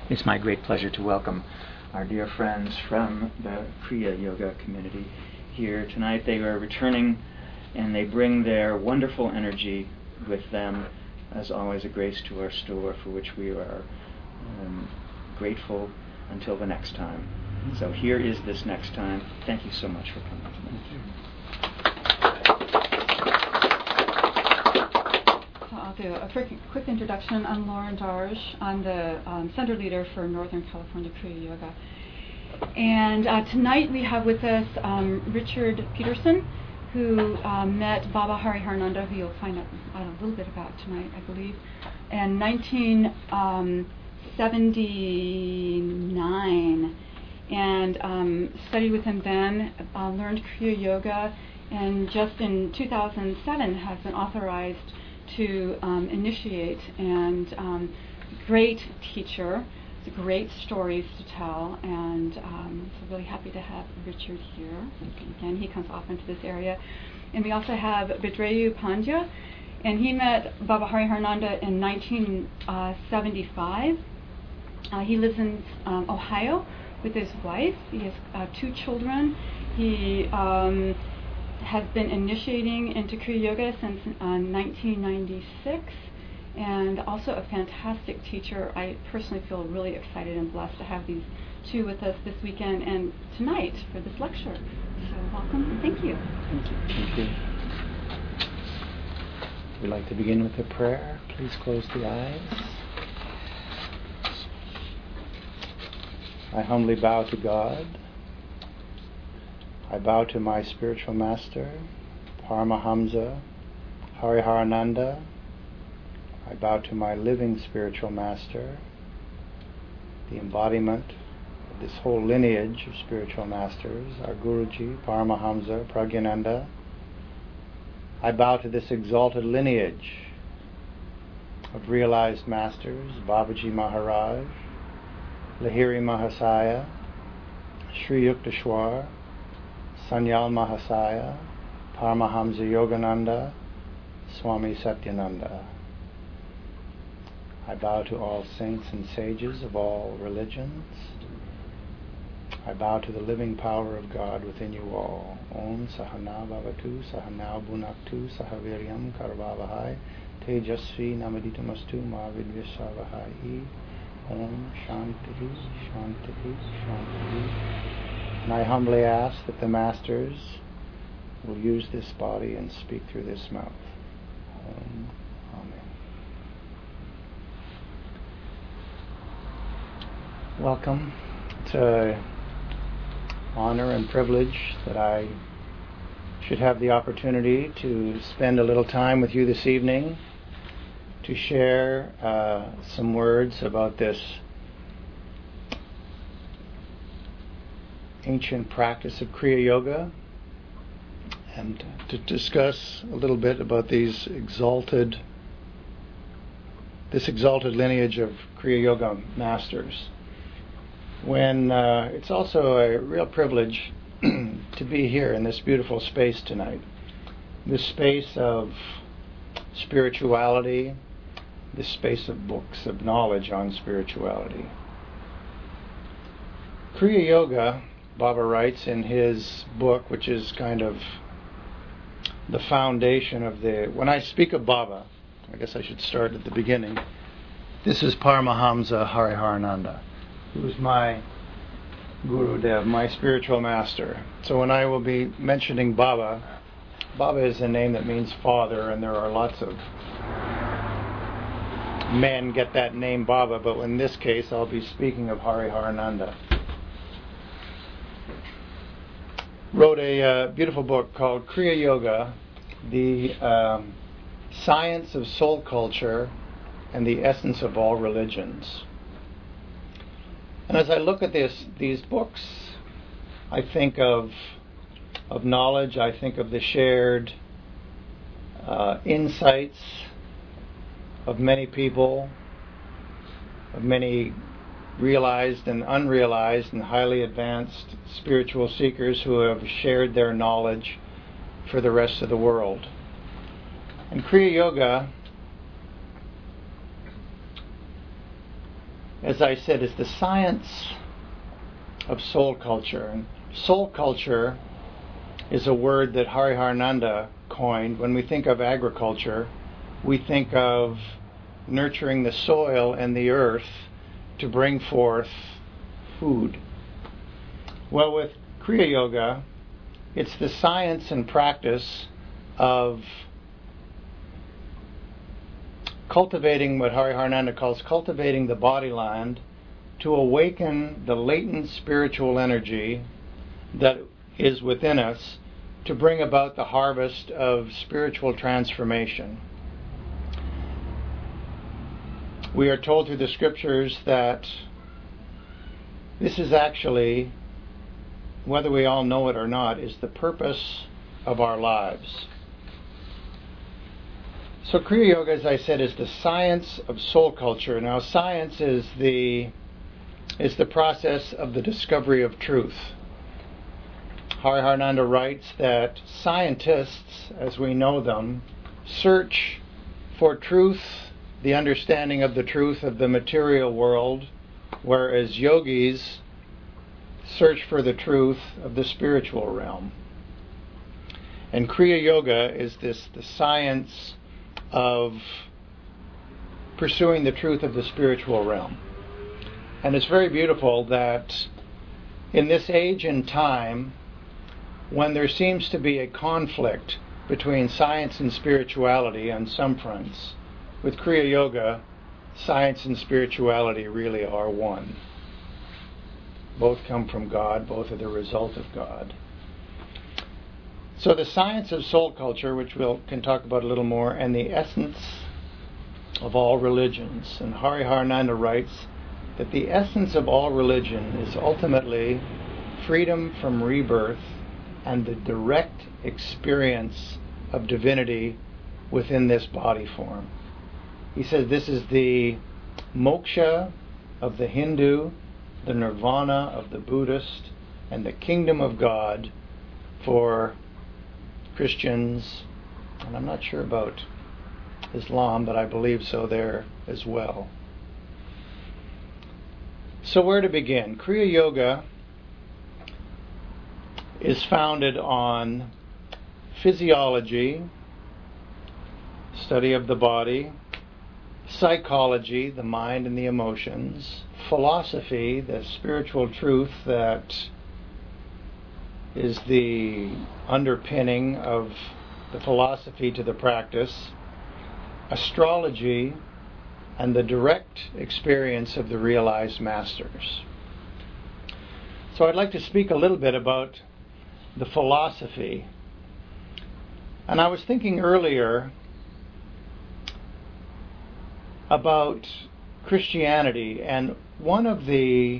It's my great pleasure to welcome our dear friends from the Kriya Yoga community here tonight. They are returning and they bring their wonderful energy with them, as always a grace to our store, for which we are grateful until the next time. So here is this next time. Thank you so much for coming tonight. I'll do a quick introduction. I'm Lauren Darge. I'm the center leader for Northern California Kriya Yoga. And tonight we have with us Richard Peterson, who met Baba Hariharananda, who you'll find out a little bit about tonight, I believe, in 1979. And studied with him then, learned Kriya Yoga, and just in 2007 has been authorized to initiate, and great teacher, great stories to tell, and so really happy to have Richard here. Again, he comes often to this area. And we also have Bhadreyu Pandya, and he met Baba Hariharananda in 1975. He lives in Ohio with his wife. He has 2 children. He has been initiating into Kriya Yoga since 1996, and also a fantastic teacher. I personally feel really excited and blessed to have these 2 with us this weekend and tonight for this lecture. So welcome and thank you. Thank you. Thank you. We'd like to begin with a prayer. Please close the eyes. I humbly bow to God. I bow to my spiritual master, Paramahamsa Hariharananda. I bow to my living spiritual master, the embodiment of this whole lineage of spiritual masters, our Guruji, Paramahamsa Pragyananda. I bow to this exalted lineage of realized masters, Babaji Maharaj, Lahiri Mahasaya, Sri Yukteswar, Sanyal Mahasaya, Paramahamsa Yogananda, Swami Satyananda. I bow to all saints and sages of all religions. I bow to the living power of God within you all. Om Sahana Bhavatu, Sahana Bhunaktu, Sahaviryam Karvavahai, Tejasvi Namaditamastu Ma Vidvishavahai. Om Shanti, Shanti, Shanti. And I humbly ask that the Masters will use this body and speak through this mouth. Om. Amen. Welcome. It's an honor and privilege that I should have the opportunity to spend a little time with you this evening to share some words about this ancient practice of Kriya Yoga, and to discuss a little bit about this exalted lineage of Kriya Yoga masters. When it's also a real privilege to be here in this beautiful space tonight, this space of spirituality, this space of books of knowledge on spirituality. Kriya Yoga, Baba writes in his book, which is kind of the foundation of when I speak of Baba, I guess I should start at the beginning. This is Paramahamsa Hariharananda, who is my Guru Dev, my spiritual master. So when I will be mentioning Baba, Baba is a name that means father, and there are lots of men get that name Baba, but in this case I'll be speaking of Hariharananda. Wrote a beautiful book called Kriya Yoga, the Science of Soul Culture and the Essence of All Religions. And as I look at these books, I think of knowledge, I think of the shared insights of many people, of many realized and unrealized and highly advanced spiritual seekers who have shared their knowledge for the rest of the world. And Kriya Yoga as I said, is the science of soul culture. And soul culture is a word that Hariharananda coined. When we think of agriculture, we think of nurturing the soil and the earth to bring forth food. Well, with Kriya Yoga, it's the science and practice of cultivating what Hariharananda calls cultivating the body land to awaken the latent spiritual energy that is within us to bring about the harvest of spiritual transformation. We are told through the scriptures that this is actually, whether we all know it or not, is the purpose of our lives. So Kriya Yoga, as I said, is the science of soul culture. Now, science is the process of the discovery of truth. Hariharananda writes that scientists, as we know them, search for truth, the understanding of the truth of the material world, whereas yogis search for the truth of the spiritual realm. And Kriya Yoga is the science of pursuing the truth of the spiritual realm. And it's very beautiful that in this age and time, when there seems to be a conflict between science and spirituality on some fronts, with Kriya Yoga, science and spirituality really are one. Both come from God, both are the result of God. So the science of soul culture, which we can talk about a little more, and the essence of all religions. And Hariharananda writes that the essence of all religion is ultimately freedom from rebirth and the direct experience of divinity within this body form. He says this is the moksha of the Hindu, the nirvana of the Buddhist, and the kingdom of God for Christians, and I'm not sure about Islam, but I believe so there as well. So where to begin? Kriya Yoga is founded on physiology, study of the body, psychology, the mind and the emotions, philosophy, the spiritual truth that is the underpinning of the philosophy to the practice, astrology, and the direct experience of the realized masters. So I'd like to speak a little bit about the philosophy. And I was thinking earlier about Christianity, and one of the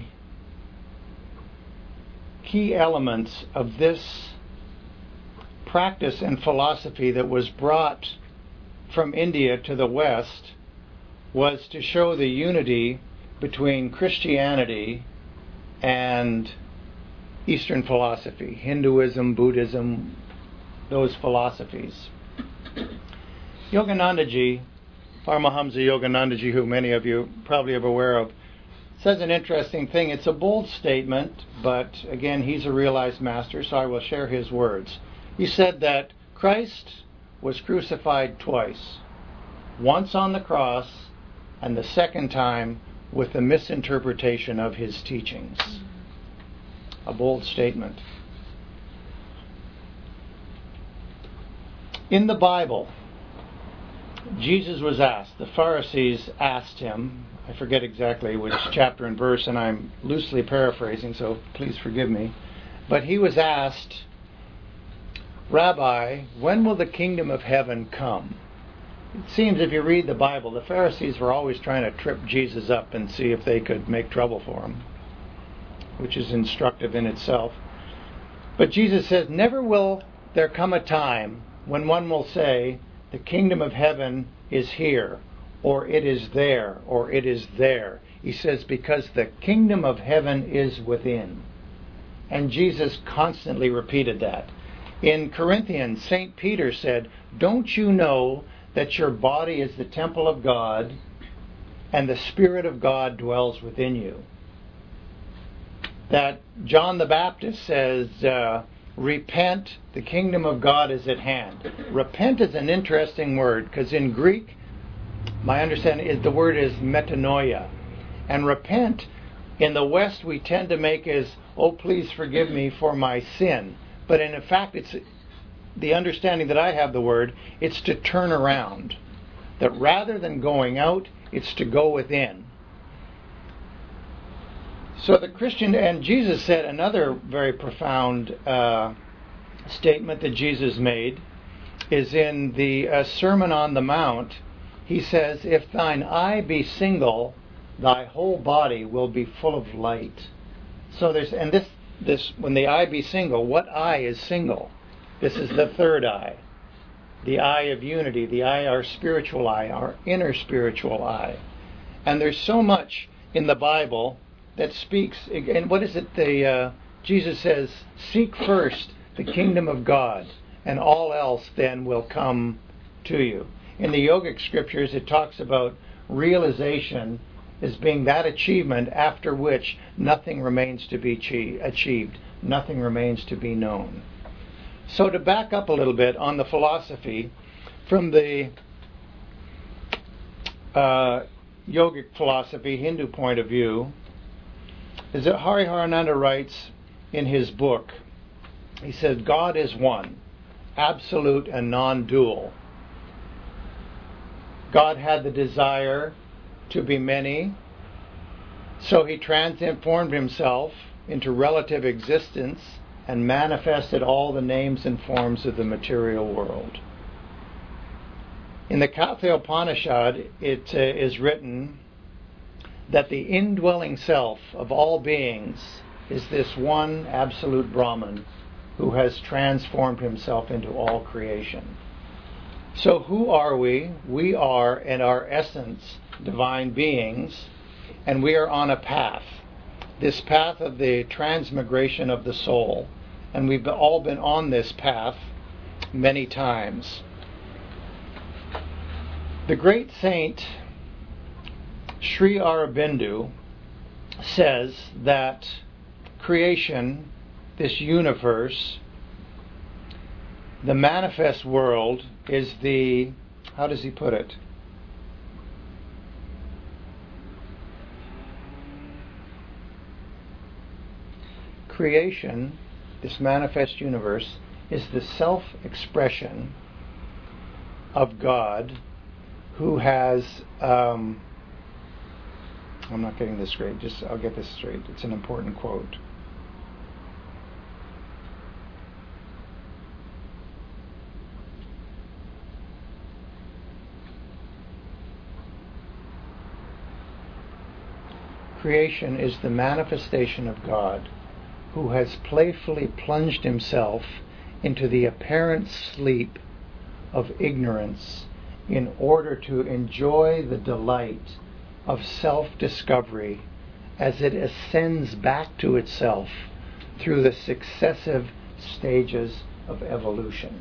key elements of this practice and philosophy that was brought from India to the West was to show the unity between Christianity and Eastern philosophy, Hinduism, Buddhism, those philosophies. Yoganandaji, Paramahamsa Yoganandaji, who many of you probably are aware of, says an interesting thing. It's a bold statement, but again, he's a realized master, so I will share his words. He said that Christ was crucified twice, once on the cross, and the second time with the misinterpretation of his teachings. A bold statement. In the Bible, Jesus was asked, the Pharisees asked him, I forget exactly which chapter and verse, and I'm loosely paraphrasing, so please forgive me, but he was asked, Rabbi, when will the kingdom of heaven come? It seems if you read the Bible, the Pharisees were always trying to trip Jesus up and see if they could make trouble for him, which is instructive in itself. But Jesus says, never will there come a time when one will say, the kingdom of heaven is here, or it is there, or it is there. He says, because the kingdom of heaven is within. And Jesus constantly repeated that. In Corinthians, St. Peter said, don't you know that your body is the temple of God, and the Spirit of God dwells within you. That John the Baptist says, repent, the kingdom of God is at hand. Repent is an interesting word, because in Greek, my understanding is the word is metanoia. And repent, in the West, we tend to make as, oh, please forgive me for my sin. But in fact, it's the understanding that I have the word, it's to turn around. That rather than going out, it's to go within. So the Christian, and Jesus said another very profound statement that Jesus made is in the Sermon on the Mount. He says, if thine eye be single, thy whole body will be full of light. So there's, and this when the eye be single, what eye is single? This is the third eye. The eye of unity, the eye, our spiritual eye, our inner spiritual eye. And there's so much in the Bible that speaks, and what is it Jesus says, seek first the kingdom of God, and all else then will come to you. In the yogic scriptures, it talks about realization as being that achievement after which nothing remains to be achieved, nothing remains to be known. So to back up a little bit on the philosophy, from the yogic philosophy, Hindu point of view, is that Hariharananda writes in his book, he says, God is one, absolute and non-dual. God had the desire to be many, so he transformed himself into relative existence and manifested all the names and forms of the material world. In the Katha Upanishad, it is written that the indwelling self of all beings is this one absolute Brahman who has transformed himself into all creation. So who are we? We are, in our essence, divine beings, and we are on a path. This path of the transmigration of the soul. And we've all been on this path many times. The great saint Sri Aurobindo says that creation, this universe, the manifest world is the, how does he put it? Creation, this manifest universe, is the self-expression of God who has, I'm not getting this straight, I'll get this straight. It's an important quote. Creation is the manifestation of God who has playfully plunged himself into the apparent sleep of ignorance in order to enjoy the delight of self-discovery as it ascends back to itself through the successive stages of evolution.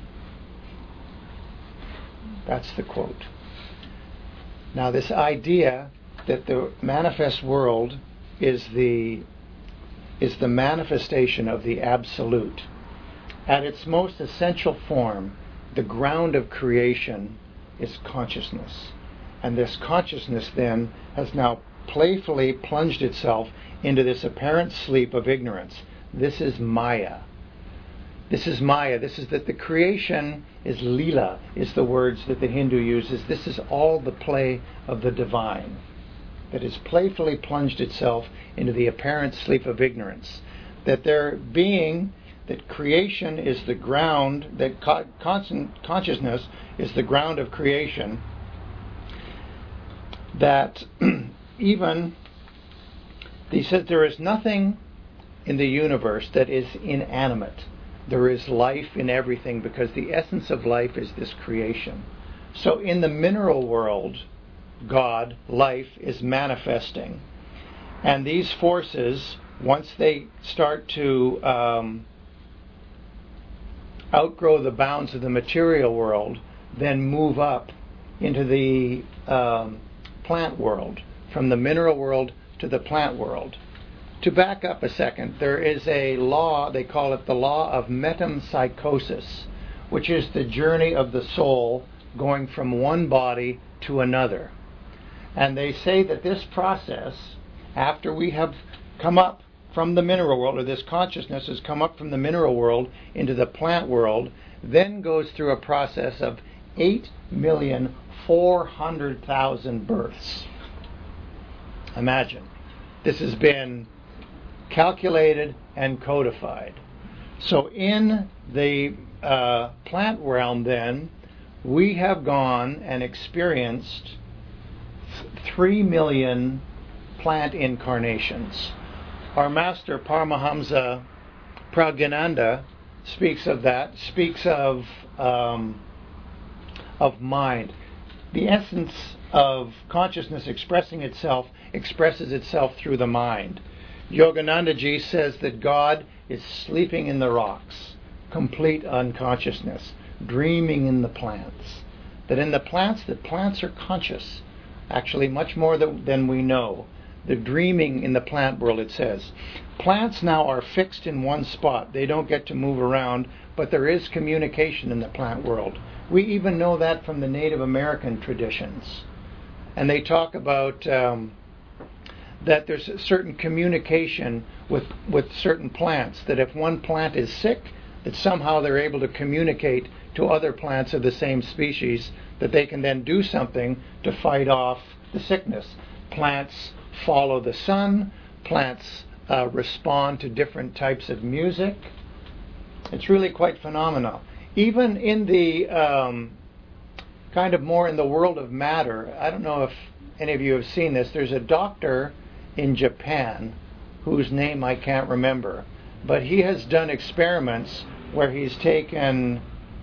That's the quote. Now, this idea that the manifest world is the manifestation of the absolute. At its most essential form, the ground of creation is consciousness. And this consciousness then has now playfully plunged itself into this apparent sleep of ignorance. This is Maya. This is Maya. This is that the creation is Leela, is the words that the Hindu uses. This is all the play of the divine that has playfully plunged itself into the apparent sleep of ignorance. That there being, that creation is the ground, that consciousness is the ground of creation, that even, he says, there is nothing in the universe that is inanimate. There is life in everything because the essence of life is this creation. So in the mineral world, God, life, is manifesting. And these forces, once they start to outgrow the bounds of the material world, then move up into the plant world, from the mineral world to the plant world. To back up a second, there is a law, they call it the law of metempsychosis, which is the journey of the soul going from one body to another. And they say that this process, after we have come up from the mineral world, or this consciousness has come up from the mineral world into the plant world, then goes through a process of 8,400,000 births. Imagine. This has been calculated and codified. So in the plant realm then, we have gone and experienced 3 million plant incarnations. Our master Paramahamsa Pragyananda speaks of that, speaks of mind. The essence of consciousness expresses itself through the mind. Yoganandaji says that God is sleeping in the rocks, complete unconsciousness, dreaming in the plants. That in the plants are conscious, actually much more than we know. The dreaming in the plant world, it says. Plants now are fixed in one spot. They don't get to move around, but there is communication in the plant world. We even know that from the Native American traditions. And they talk about that there's a certain communication with certain plants, that if one plant is sick, that somehow they're able to communicate to other plants of the same species, that they can then do something to fight off the sickness. Plants follow the sun. Plants respond to different types of music. It's really quite phenomenal. Even in the kind of more in the world of matter, I don't know if any of you have seen this, there's a doctor in Japan whose name I can't remember, but he has done experiments where he's taken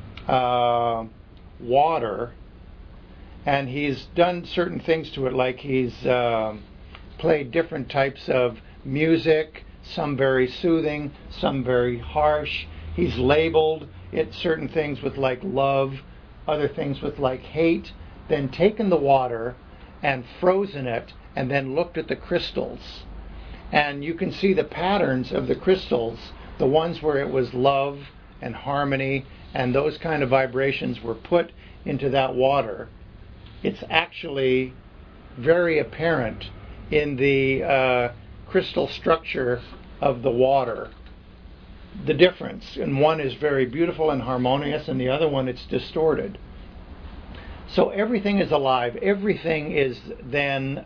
water and he's done certain things to it, like he's played different types of music, some very soothing, some very harsh. He's labeled it certain things with like love, other things with like hate, then taken the water and frozen it and then looked at the crystals. And you can see the patterns of the crystals, the ones where it was love and harmony and those kind of vibrations were put into that water. It's actually very apparent in the crystal structure of the water, the difference. And one is very beautiful and harmonious, and the other one it's distorted. So everything is alive. Everything is then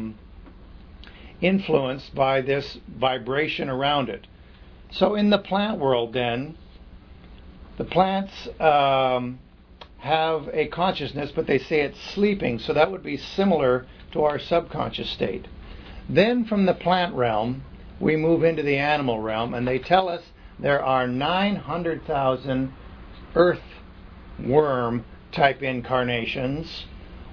influenced by this vibration around it. So in the plant world then, the plants have a consciousness, but they say it's sleeping, so that would be similar to our subconscious state. Then from the plant realm, we move into the animal realm, and they tell us there are 900,000 earthworm type incarnations,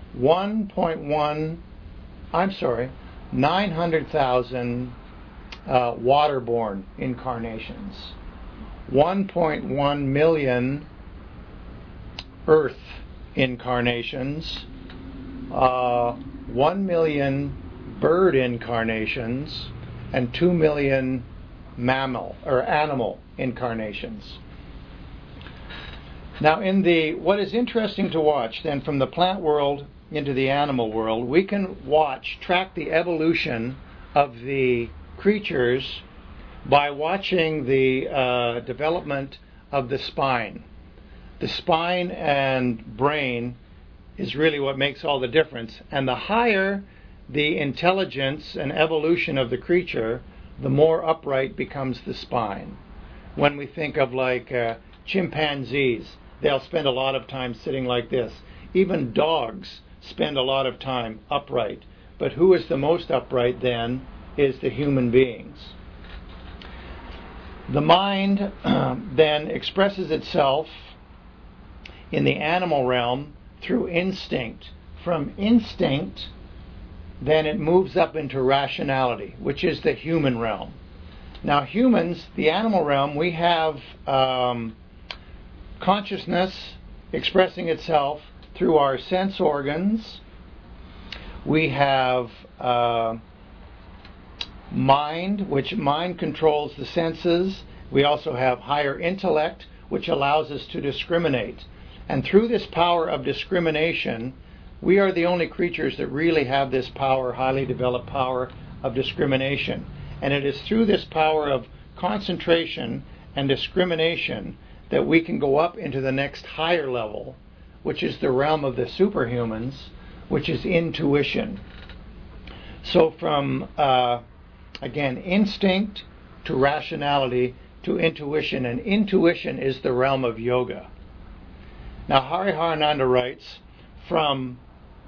900,000 waterborne incarnations, 1.1 million earth incarnations, 1 million bird incarnations, and 2 million mammal or animal incarnations. Now, what is interesting to watch then from the plant world into the animal world, we can track the evolution of the creatures by watching the development of the spine. The spine and brain is really what makes all the difference. And the higher the intelligence and evolution of the creature, the more upright becomes the spine. When we think of like chimpanzees, they'll spend a lot of time sitting like this. Even dogs spend a lot of time upright. But who is the most upright then is the human beings. The mind then expresses itself in the animal realm through instinct. From instinct, then it moves up into rationality, which is the human realm. Now humans, the animal realm, we have consciousness expressing itself through our sense organs. We have mind, which mind controls the senses. We also have higher intellect, which allows us to discriminate. And through this power of discrimination, we are the only creatures that really have this power, highly developed power of discrimination. And it is through this power of concentration and discrimination that we can go up into the next higher level, which is the realm of the superhumans, which is intuition. So from, again, instinct to rationality to intuition, and intuition is the realm of yoga. Now, Hariharananda writes, from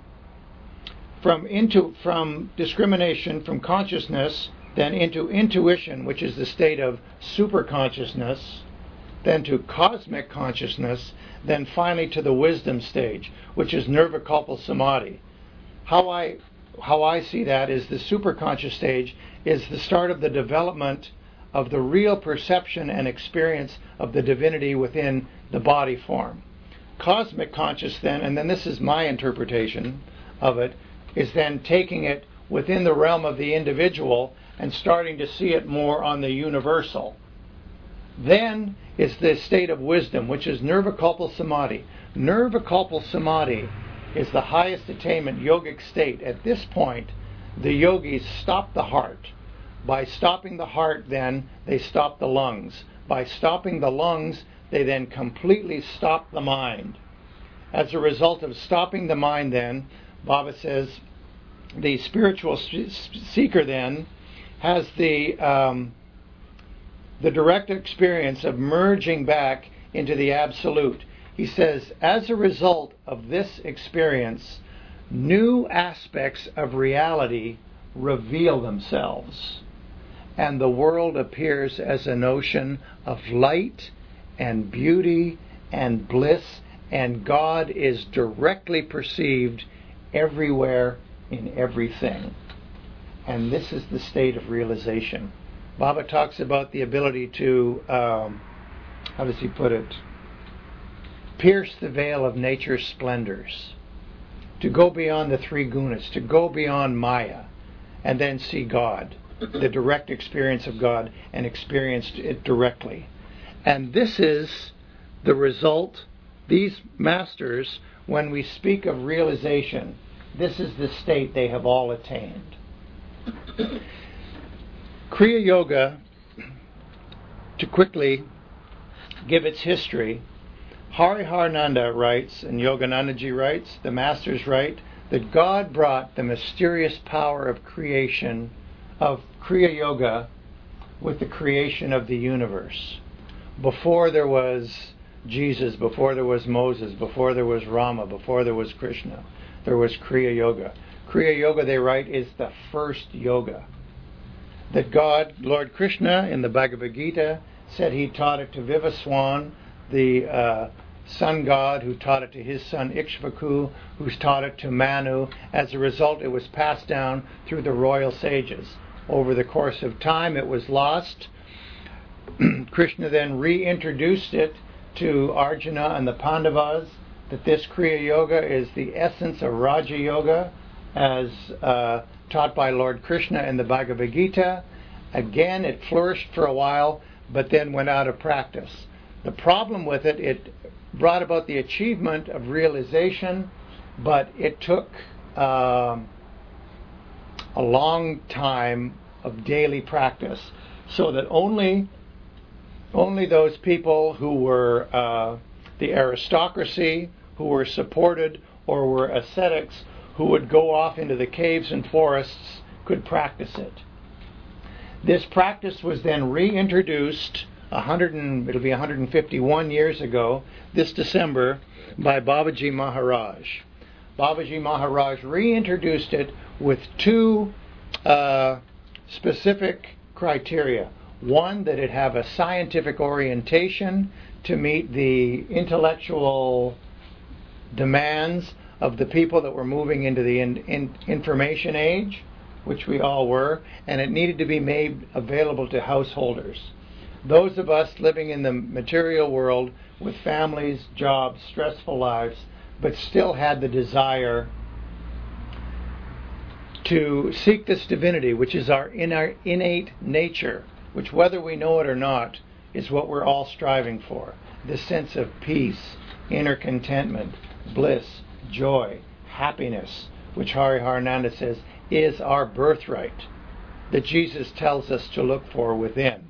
discrimination, from consciousness, then into intuition, which is the state of superconsciousness, then to cosmic consciousness, then finally to the wisdom stage, which is nirvikalpa samadhi. How I see that is the superconscious stage is the start of the development of the real perception and experience of the divinity within the body form. Cosmic conscious then, and then this is my interpretation of it, is then taking it within the realm of the individual and starting to see it more on the universal. Then is the state of wisdom, which is nirvikalpa samadhi. Nirvikalpa samadhi is the highest attainment yogic state. At this point, the yogis stop the heart. By stopping the heart, then, they stop the lungs. By stopping the lungs, they then completely stop the mind. As a result of stopping the mind, then, Baba says, the spiritual seeker, then, has the direct experience of merging back into the absolute. He says, as a result of this experience, new aspects of reality reveal themselves, and the world appears as an ocean of light and beauty and bliss, and God is directly perceived everywhere in everything. And this is the state of realization. Baba talks about the ability to, how does he put it? Pierce the veil of nature's splendors, to go beyond the three gunas, to go beyond Maya, and then see God, the direct experience of God, and experience it directly. And this is the result, these masters, when we speak of realization, this is the state they have all attained. Kriya Yoga, to quickly give its history, Hariharananda writes, and Yoganandaji writes, the masters write, that God brought the mysterious power of creation, of Kriya Yoga, with the creation of the universe. Before there was Jesus, before there was Moses, before there was Rama, before there was Krishna, there was Kriya Yoga. Kriya Yoga, they write, is the first yoga. That God, Lord Krishna, in the Bhagavad Gita, said he taught it to Vivaswan, the sun god, who taught it to his son Ikshvaku, who's taught it to Manu. As a result, it was passed down through the royal sages. Over the course of time, it was lost. Krishna then reintroduced it to Arjuna and the Pandavas, that this Kriya Yoga is the essence of Raja Yoga, as taught by Lord Krishna in the Bhagavad Gita. Again, it flourished for a while, but then went out of practice. The problem with it, it brought about the achievement of realization, but it took a long time of daily practice, so that only those people who were the aristocracy, who were supported or were ascetics, who would go off into the caves and forests, could practice it. This practice was then reintroduced it'll be 151 years ago, this December, by Babaji Maharaj. Babaji Maharaj reintroduced it with two specific criteria. One, that it have a scientific orientation to meet the intellectual demands of the people that were moving into the information age, which we all were, and it needed to be made available to householders. Those of us living in the material world with families, jobs, stressful lives, but still had the desire to seek this divinity, which is our innate nature, which whether we know it or not, is what we're all striving for. This sense of peace, inner contentment, bliss, joy, happiness, which Hari Harananda says is our birthright, that Jesus tells us to look for within.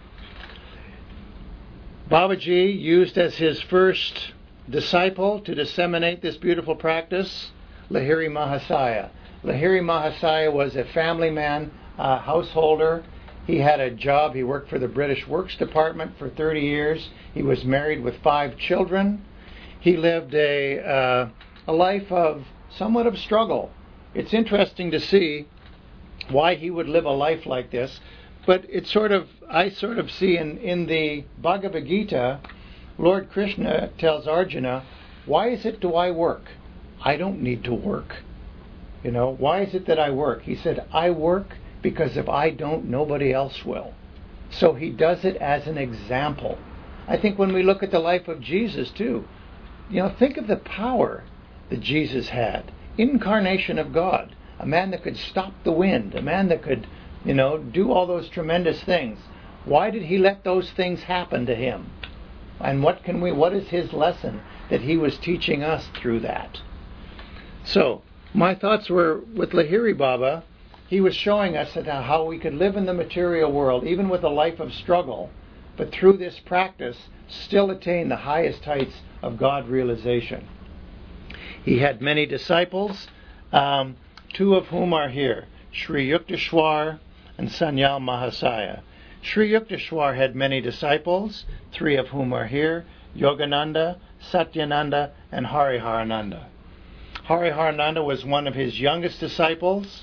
Babaji used as his first disciple to disseminate this beautiful practice Lahiri Mahasaya. Lahiri Mahasaya was a family man, a householder. He had a job. He worked for the British Works Department for 30 years. He was married with 5 children. He lived a life of somewhat of struggle. It's interesting to see why he would live a life like this. But I sort of see in the Bhagavad Gita, Lord Krishna tells Arjuna, why is it do I work? I don't need to work. Why is it that I work? He said, I work because if I don't, nobody else will. So he does it as an example. I think when we look at the life of Jesus too, think of the power that Jesus had. Incarnation of God. A man that could stop the wind. A man that could, do all those tremendous things. Why did he let those things happen to him? And what is his lesson that he was teaching us through that? So, my thoughts were with Lahiri Baba. He was showing us how we could live in the material world, even with a life of struggle, but through this practice, still attain the highest heights of God realization. He had many disciples, 2 of whom are here, Sri Yukteswar and Sanyal Mahasaya. Sri Yukteswar had many disciples, 3 of whom are here, Yogananda, Satyananda, and Hari Harananda. Hari Harananda was one of his youngest disciples,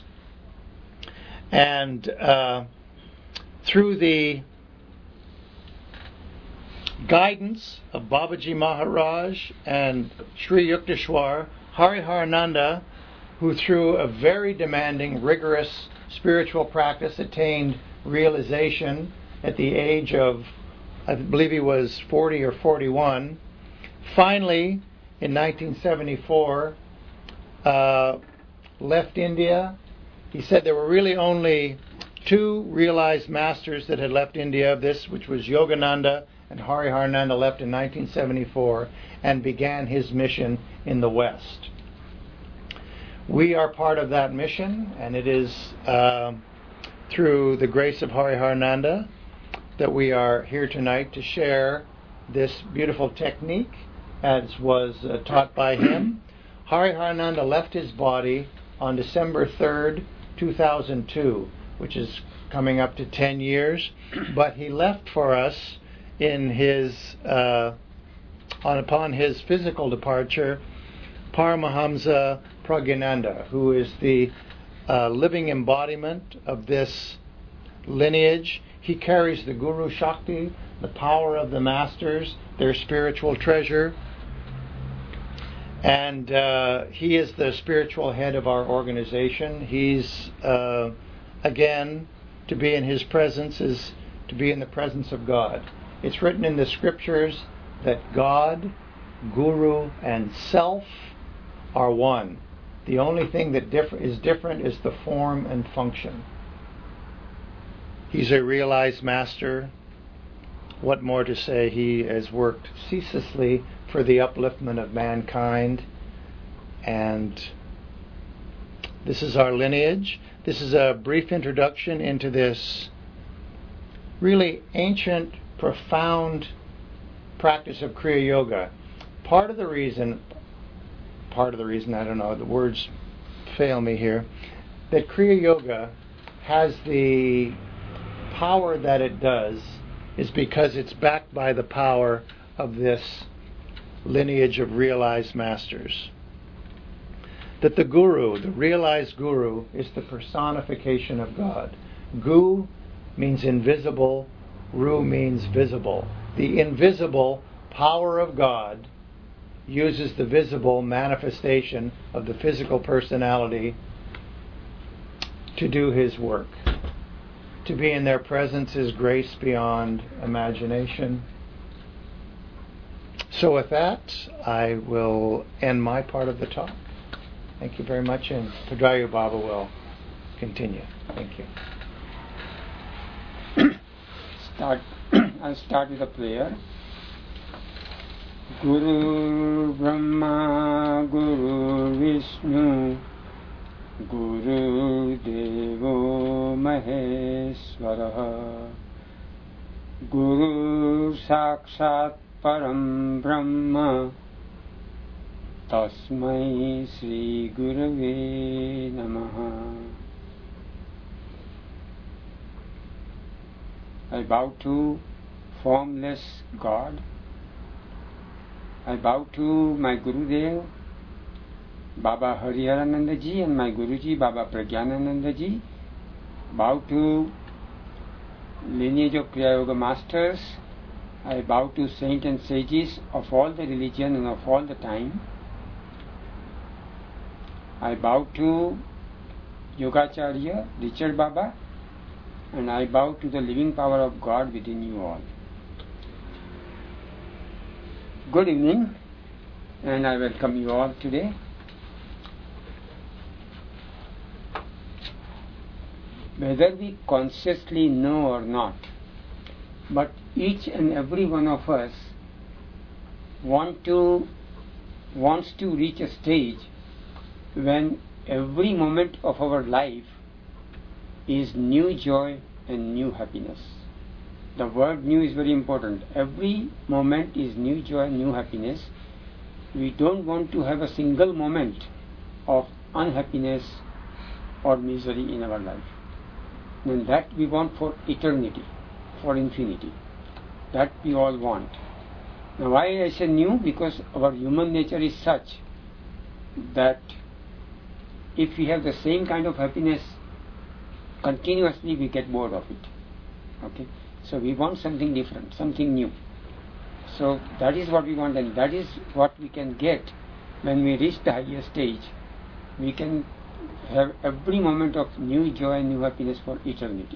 and through the guidance of Babaji Maharaj and Sri Yukteswar, Hari Harananda, who through a very demanding, rigorous spiritual practice attained realization at the age of, I believe he was 40 or 41, finally, in 1974, left India. He said there were really only 2 realized masters that had left India, which was Yogananda and Hari Harananda, left in 1974, and began his mission in the West. We are part of that mission, and it is through the grace of Hari Harananda that we are here tonight to share this beautiful technique as was taught by him. Hari Harananda left his body on December 3rd, 2002, which is coming up to 10 years, but he left for us in his upon his physical departure Paramahamsa Pragyananda, who is the living embodiment of this lineage. He carries the Guru Shakti, the power of the masters, their spiritual treasure, and he is the spiritual head of our organization. He's, again, to be in his presence is to be in the presence of God. It's written in the scriptures that God, Guru, and Self are one. The only thing that is different is the form and function. He's a realized master. What more to say? He has worked ceaselessly for the upliftment of mankind. And this is our lineage. This is a brief introduction into this really ancient, profound practice of Kriya Yoga. Part of the reason, I don't know, the words fail me here, that Kriya Yoga has the power that it does is because it's backed by the power of this lineage of realized masters. That the Guru, the realized Guru, is the personification of God. Gu means invisible, Ru means visible. The invisible power of God uses the visible manifestation of the physical personality to do his work. To be in their presence is grace beyond imagination. So with that, I will end my part of the talk. Thank you very much, and Padrayu Baba will continue. Thank you. I'll start with a prayer. Guru Brahma, Guru Vishnu, Guru Devo Maheshwara, Guru Sakshat Param Brahma, Tasmai Sri Gurave Namaha. I bow to formless God. I bow to my Gurudev, Baba Hariharananda Ji, and my Guruji, Baba Pragyanananda Ji. Bow to lineage of Kriya Yoga masters. I bow to saints and sages of all the religion and of all the time. I bow to Yogacharya, Richard Baba, and I bow to the living power of God within you all. Good evening, and I welcome you all today. Whether we consciously know or not, but each and every one of us wants to reach a stage when every moment of our life is new joy and new happiness. The word new is very important. Every moment is new joy, new happiness. We don't want to have a single moment of unhappiness or misery in our life. And that we want for eternity, for infinity. That we all want. Now why I say new? Because our human nature is such that if we have the same kind of happiness continuously, we get bored of it. Okay? So we want something different, something new. So that is what we want, and that is what we can get when we reach the higher stage. We can have every moment of new joy and new happiness for eternity.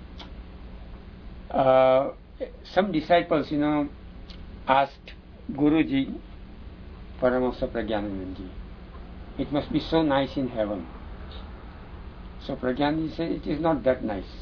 Some disciples, asked Guruji, Paramahamsa Pragyanananda, it must be so nice in heaven. So Pragyanananda said, it is not that nice.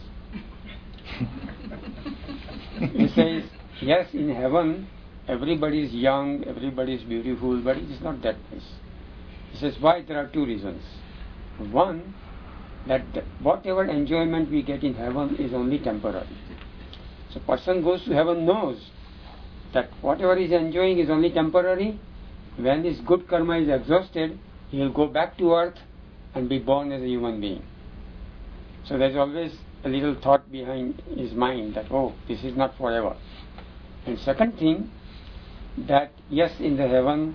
He says, yes, in heaven everybody is young, everybody is beautiful, but it is not that nice. He says, why? There are two reasons. One, that whatever enjoyment we get in heaven is only temporary. So person goes to heaven knows that whatever he is enjoying is only temporary. When his good karma is exhausted, he will go back to earth and be born as a human being. So there is always a little thought behind his mind that, oh, this is not forever. And second thing, that yes, in the heaven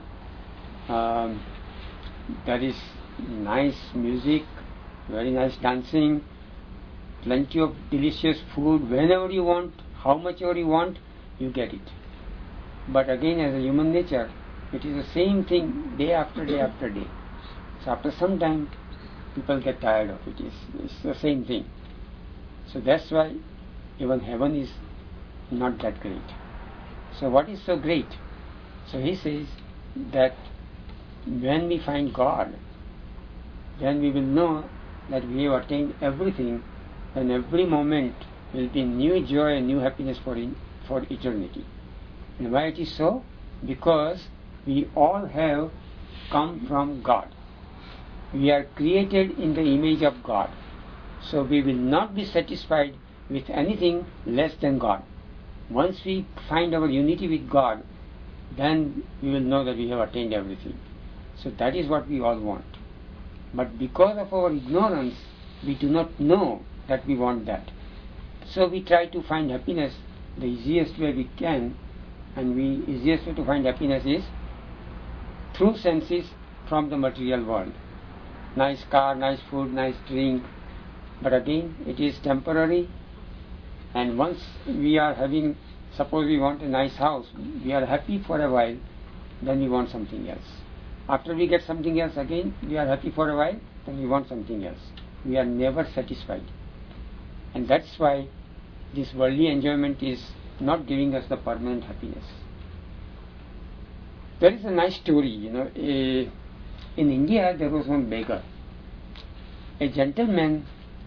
there is nice music, very nice dancing, plenty of delicious food. Whenever you want, how much ever you want, you get it. But again, as a human nature, it is the same thing day after day after day. So after some time, people get tired of it. It's the same thing. So that's why even heaven is not that great. So what is so great? So he says that when we find God, then we will know that we have attained everything, and every moment will be new joy and new happiness for eternity. And why it is so? Because we all have come from God. We are created in the image of God. So we will not be satisfied with anything less than God. Once we find our unity with God, then we will know that we have attained everything. So that is what we all want. But because of our ignorance, we do not know that we want that. So we try to find happiness the easiest way we can, and the easiest way to find happiness is through senses from the material world. Nice car, nice food, nice drink. But again, it is temporary. And once we are having, suppose we want a nice house, we are happy for a while, then we want something else. After we get something else again, we are happy for a while, then we want something else. We are never satisfied. And that's why this worldly enjoyment is not giving us the permanent happiness. There is a nice story, in India there was one beggar. A gentleman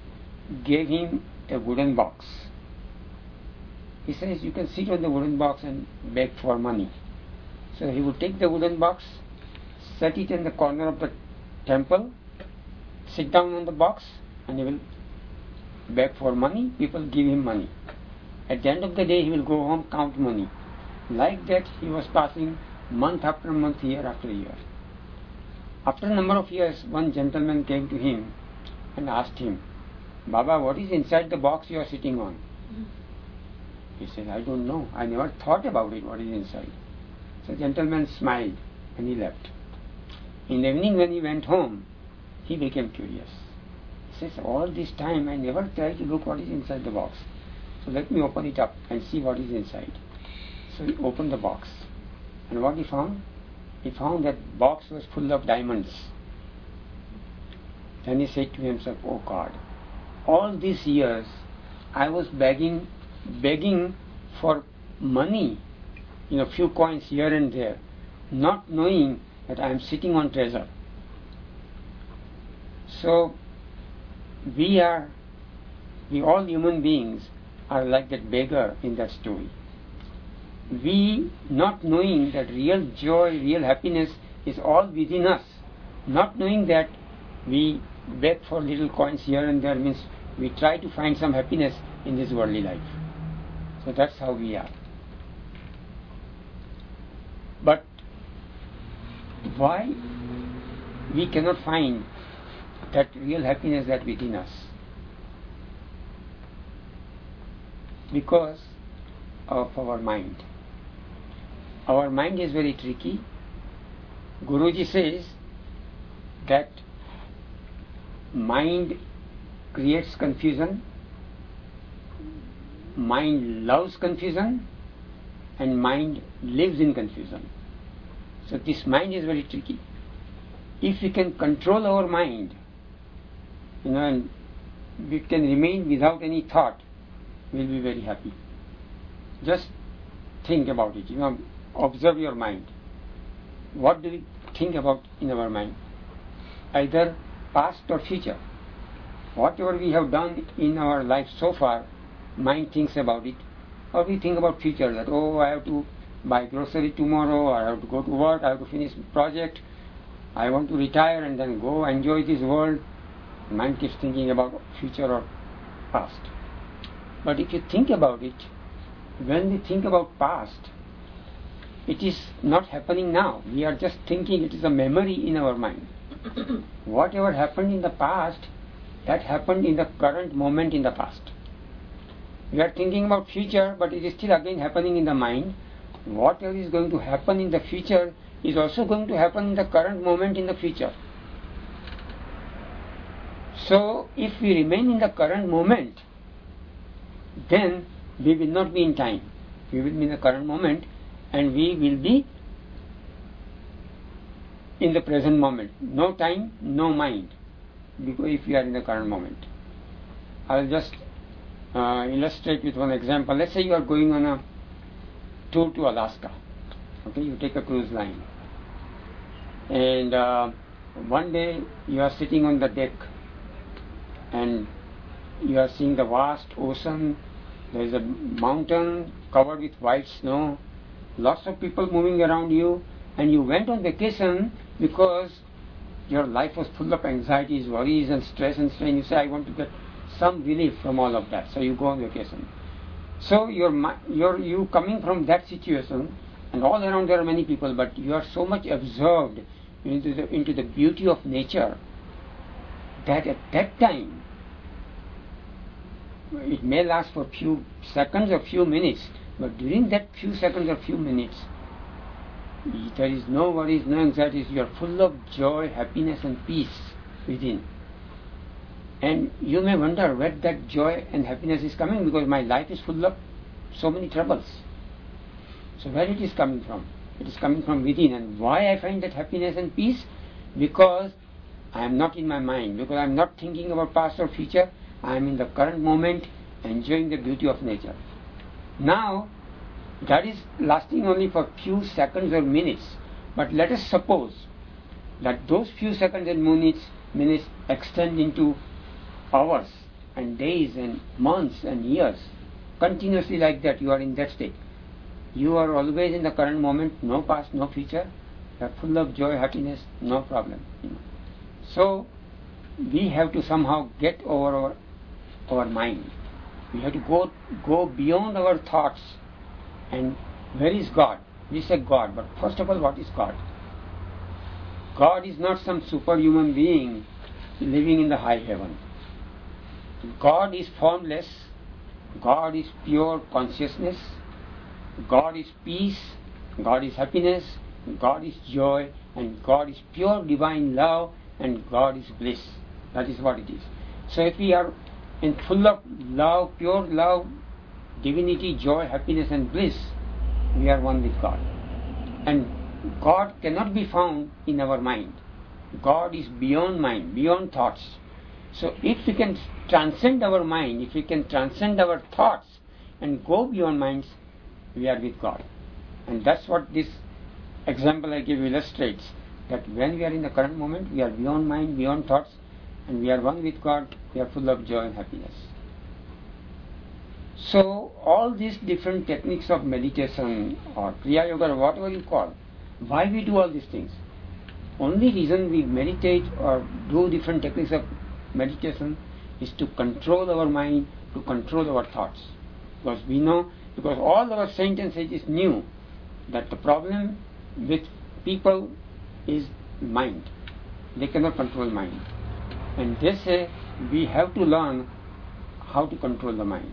gave him a wooden box. He says, you can sit on the wooden box and beg for money. So he would take the wooden box, set it in the corner of the temple, sit down on the box, and he will beg for money. People give him money. At the end of the day, he will go home, count money. Like that, he was passing month after month, year after year. After a number of years, one gentleman came to him and asked him, Baba, what is inside the box you are sitting on? He said, I don't know. I never thought about it, what is inside. So the gentleman smiled and he left. In the evening when he went home, he became curious. He says, all this time I never tried to look what is inside the box. So let me open it up and see what is inside. So he opened the box. And what he found? He found that box was full of diamonds. Then he said to himself, oh God, all these years I was begging for money, few coins here and there, not knowing that I am sitting on treasure. So we all human beings are like that beggar in that story. We, not knowing that real joy, real happiness is all within us, not knowing that we beg for little coins here and there, means we try to find some happiness in this worldly life. So that's how we are. But why we cannot find that real happiness that within us? Because of our mind. Our mind is very tricky. Guruji says that mind creates confusion, mind loves confusion, and mind lives in confusion. So this mind is very tricky. If we can control our mind, and we can remain without any thought, we'll be very happy. Just think about it, observe your mind. What do we think about in our mind? Either past or future. Whatever we have done in our life so far, mind thinks about it. Or we think about future, that I have to buy grocery tomorrow, or I have to go to work, I have to finish project, I want to retire and then go enjoy this world. Mind keeps thinking about future or past. But if you think about it, when we think about past, it is not happening now. We are just thinking it is a memory in our mind. Whatever happened in the past, that happened in the current moment in the past. We are thinking about future, but it is still again happening in the mind. Whatever is going to happen in the future is also going to happen in the current moment in the future. So, if we remain in the current moment, then we will not be in time. We will be in the current moment, and we will be in the present moment. No time, no mind, because if we are in the current moment. I will just illustrate with one example. Let's say you are going on a tour to Alaska. Okay, you take a cruise line, and one day you are sitting on the deck and you are seeing the vast ocean. There is a mountain covered with white snow, lots of people moving around you, and you went on vacation because your life was full of anxieties, worries and stress and strain. You say, I want to get some relief from all of that, so you go on vacation. So you coming from that situation, and all around there are many people, but you are so much absorbed into the beauty of nature that at that time, it may last for few seconds or few minutes, but during that few seconds or few minutes, there is no worries, no anxieties. You are full of joy, happiness and peace within. And you may wonder where that joy and happiness is coming, because my life is full of so many troubles. So where it is coming from? It is coming from within. And why I find that happiness and peace? Because I am not in my mind, because I am not thinking about past or future. I am in the current moment, enjoying the beauty of nature. Now, that is lasting only for few seconds or minutes. But let us suppose that those few seconds and minutes extend into hours and days and months and years, continuously like that, you are in that state. You are always in the current moment, no past, no future. You are full of joy, happiness, no problem. So we have to somehow get over our mind. We have to go beyond our thoughts. And where is God? We say God, but first of all, what is God? God is not some superhuman being living in the high heaven. God is formless. God is pure consciousness. God is peace. God is happiness. God is joy. And God is pure divine love. And God is bliss. That is what it is. So if we are in full of love, pure love, divinity, joy, happiness and bliss, we are one with God. And God cannot be found in our mind. God is beyond mind, beyond thoughts. So if we can transcend our mind, if we can transcend our thoughts and go beyond minds, we are with God. And that's what this example I give illustrates, that when we are in the current moment, we are beyond mind, beyond thoughts, and we are one with God, we are full of joy and happiness. So all these different techniques of meditation or Kriya Yoga or whatever you call, why we do all these things? Only reason we meditate or do different techniques of meditation is to control our mind, to control our thoughts. Because we know, because all our saints and sages knew that the problem with people is mind. They cannot control mind. And they say we have to learn how to control the mind.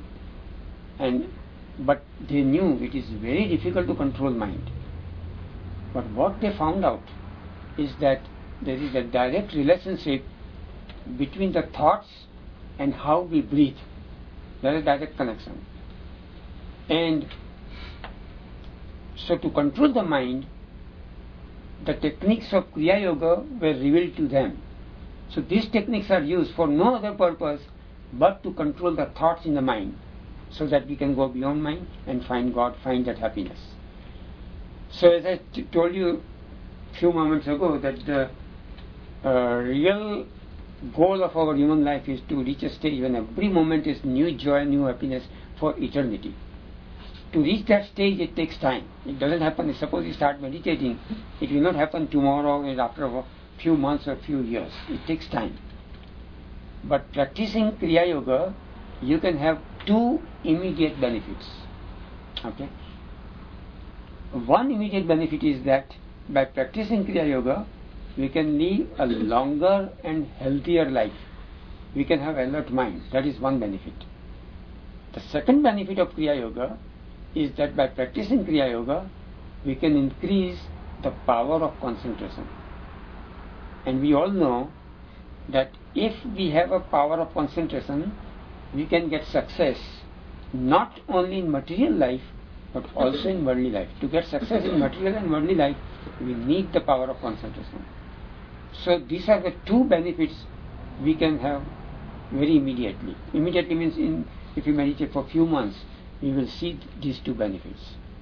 But they knew it is very difficult to control mind. But what they found out is that there is a direct relationship between the thoughts and how we breathe. There is a direct connection. And so to control the mind, the techniques of Kriya Yoga were revealed to them. So these techniques are used for no other purpose but to control the thoughts in the mind, so that we can go beyond mind and find God, find that happiness. So as I told you a few moments ago, that the real goal of our human life is to reach a stage when every moment is new joy, new happiness for eternity. To reach that stage, it takes time. It doesn't happen. Suppose you start meditating, it will not happen tomorrow or after a few months or few years. It takes time. But practicing Kriya Yoga, you can have two immediate benefits. Okay? One immediate benefit is that by practicing Kriya Yoga, we can live a longer and healthier life. We can have alert mind. That is one benefit. The second benefit of Kriya Yoga is that by practicing Kriya Yoga, we can increase the power of concentration. And we all know that if we have a power of concentration, we can get success not only in material life but also in worldly life. To get success in material and worldly life, we need the power of concentration. So these are the two benefits we can have very immediately. Immediately means if you meditate for a few months, we will see these two benefits.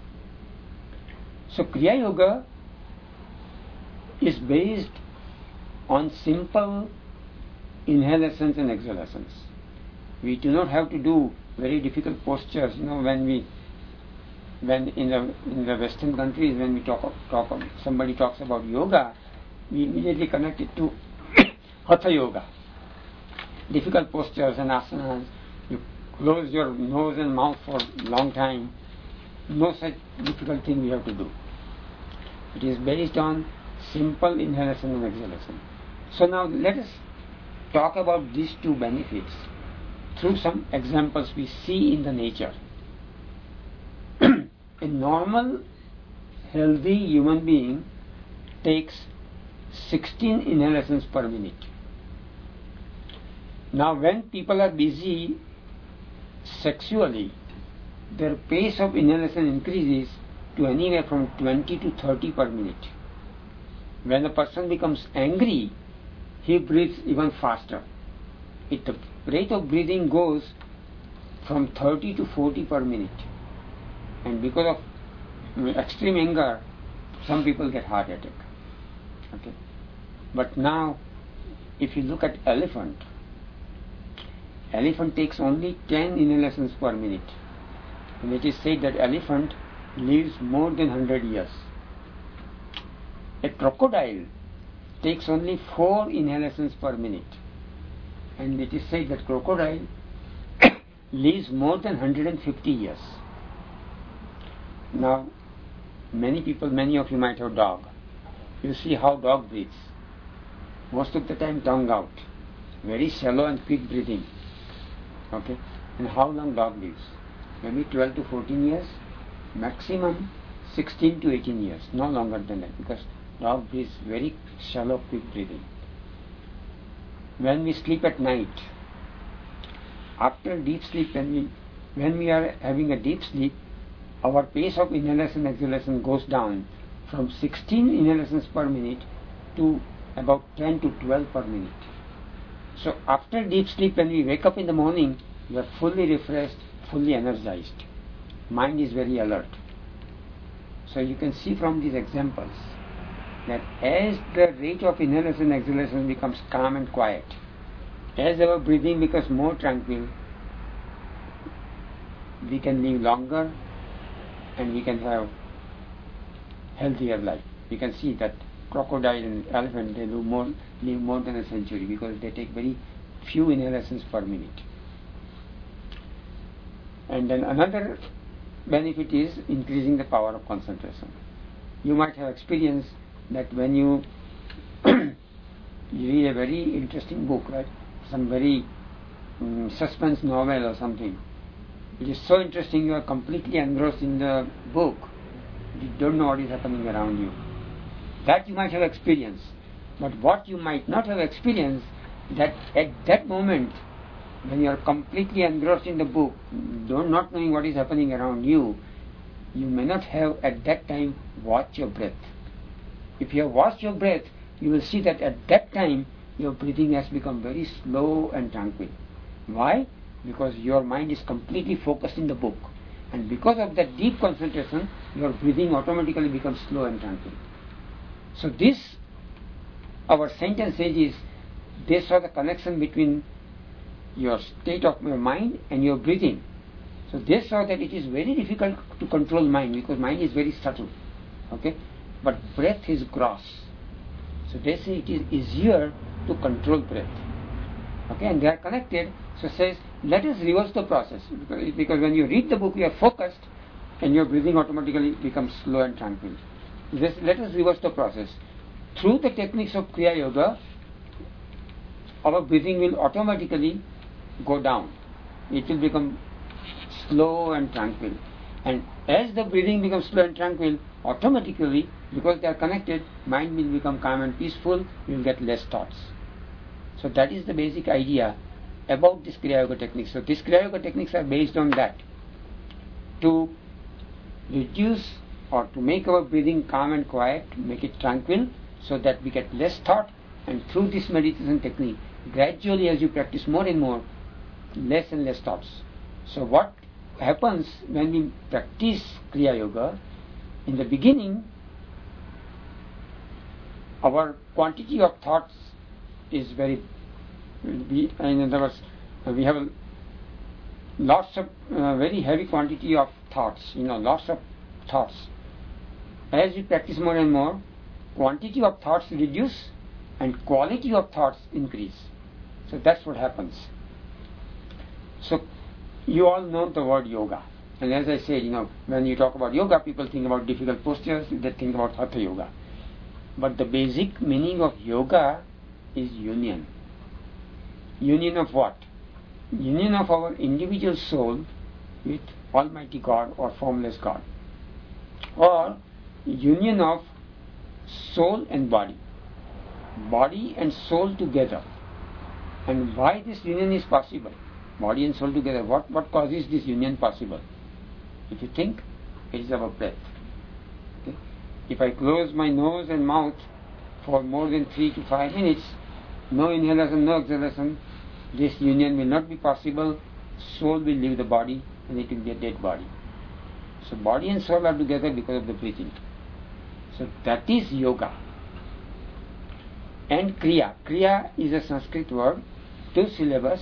So Kriya Yoga is based on simple inhalations and exhalations. We do not have to do very difficult postures. When in the Western countries, when we somebody talks about yoga, we immediately connect it to Hatha Yoga. Difficult postures and asanas. You close your nose and mouth for a long time. No such difficult thing we have to do. It is based on simple inhalation and exhalation. So now let us talk about these two benefits through some examples we see in the nature. A normal, healthy human being takes 16 inhalations per minute. Now when people are busy sexually, their pace of inhalation increases to anywhere from 20 to 30 per minute. When a person becomes angry, he breathes even faster. The rate of breathing goes from 30 to 40 per minute. And because of extreme anger, some people get heart attack. Okay. But now, if you look at elephant Elephant takes only 10 inhalations per minute. And it is said that elephant lives more than 100 years. A crocodile takes only 4 inhalations per minute. And it is said that crocodile lives more than 150 years. Now, many of you might have dog. You see how dog breathes. Most of the time tongue out. Very shallow and quick breathing. Okay? And how long dog lives? Maybe 12 to 14 years. Maximum 16 to 18 years. No longer than that, because dog breathes very shallow, quick breathing. When we sleep at night, after deep sleep, when we are having a deep sleep, our pace of inhalation exhalation goes down from 16 inhalations per minute to about 10 to 12 per minute. So after deep sleep, when we wake up in the morning, we are fully refreshed, fully energized. Mind is very alert. So you can see from these examples that as the rate of inhalation exhalation becomes calm and quiet, as our breathing becomes more tranquil, we can live longer and we can have healthier life. You can see that crocodile and elephant, they live more than a century because they take very few inhalations per minute. And then another benefit is increasing the power of concentration. You might have experienced that when you read a very interesting book, right? Some very suspense novel or something. It is so interesting, you are completely engrossed in the book. You don't know what is happening around you. That you might have experienced. But what you might not have experienced, that at that moment, when you are completely engrossed in the book, not knowing what is happening around you, you may not have at that time watched your breath. If you have watched your breath, you will see that at that time your breathing has become very slow and tranquil. Why? Because your mind is completely focused in the book. And because of that deep concentration, your breathing automatically becomes slow and tranquil. So this, our sentence says, they saw the connection between your state of your mind and your breathing. So they saw that it is very difficult to control mind because mind is very subtle. Okay? But breath is gross. So they say it is easier to control breath. Okay? And they are connected. So says, let us reverse the process. Because when you read the book, you are focused and your breathing automatically becomes slow and tranquil. Let us reverse the process. Through the techniques of Kriya Yoga, our breathing will automatically go down. It will become slow and tranquil. And as the breathing becomes slow and tranquil, automatically, because they are connected, mind will become calm and peaceful, you will get less thoughts. So that is the basic idea about this Kriya Yoga techniques. So these Kriya Yoga techniques are based on that. To reduce or to make our breathing calm and quiet, make it tranquil, so that we get less thought, and through this meditation technique, gradually as you practice more and more, less and less thoughts. So what happens when we practice Kriya Yoga, in the beginning, our quantity of thoughts is very, in other words, we have lots of very heavy quantity of thoughts, lots of thoughts. As we practice more and more, quantity of thoughts reduce and quality of thoughts increase. So that's what happens. So you all know the word yoga. And as I said, when you talk about yoga, people think about difficult postures, they think about Hatha Yoga. But the basic meaning of yoga is union. Union of what? Union of our individual soul with Almighty God or formless God. Or union of soul and body. Body and soul together. And why this union is possible? Body and soul together. What causes this union possible? If you think, it is our breath. Okay? If I close my nose and mouth for more than 3 to 5 minutes, no inhalation, no exhalation, this union will not be possible. Soul will leave the body and it will be a dead body. So body and soul are together because of the breathing. So that is yoga. And Kriya. Kriya is a Sanskrit word, 2 syllables,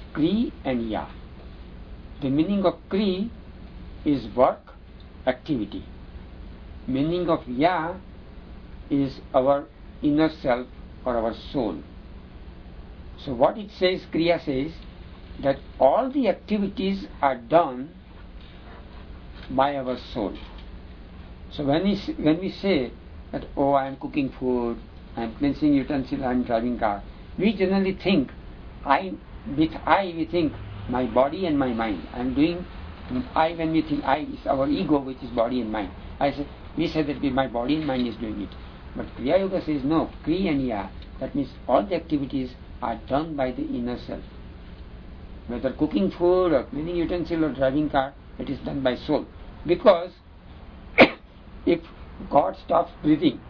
Kri and Ya. The meaning of Kri is work, activity. Meaning of Ya is our inner self or our soul. So what it says, Kriya says, that all the activities are done by our soul. So when we say that, oh, I am cooking food, I am cleansing utensils, I am driving car, we generally think, we think my body and my mind. I am doing when we think I is our ego, which is body and mind. We say that my body and mind is doing it. But Kriya Yoga says no, Kri and Ya, that means all the activities are done by the inner self. Whether cooking food or cleaning utensil or driving car, it is done by soul. Because if God stops breathing,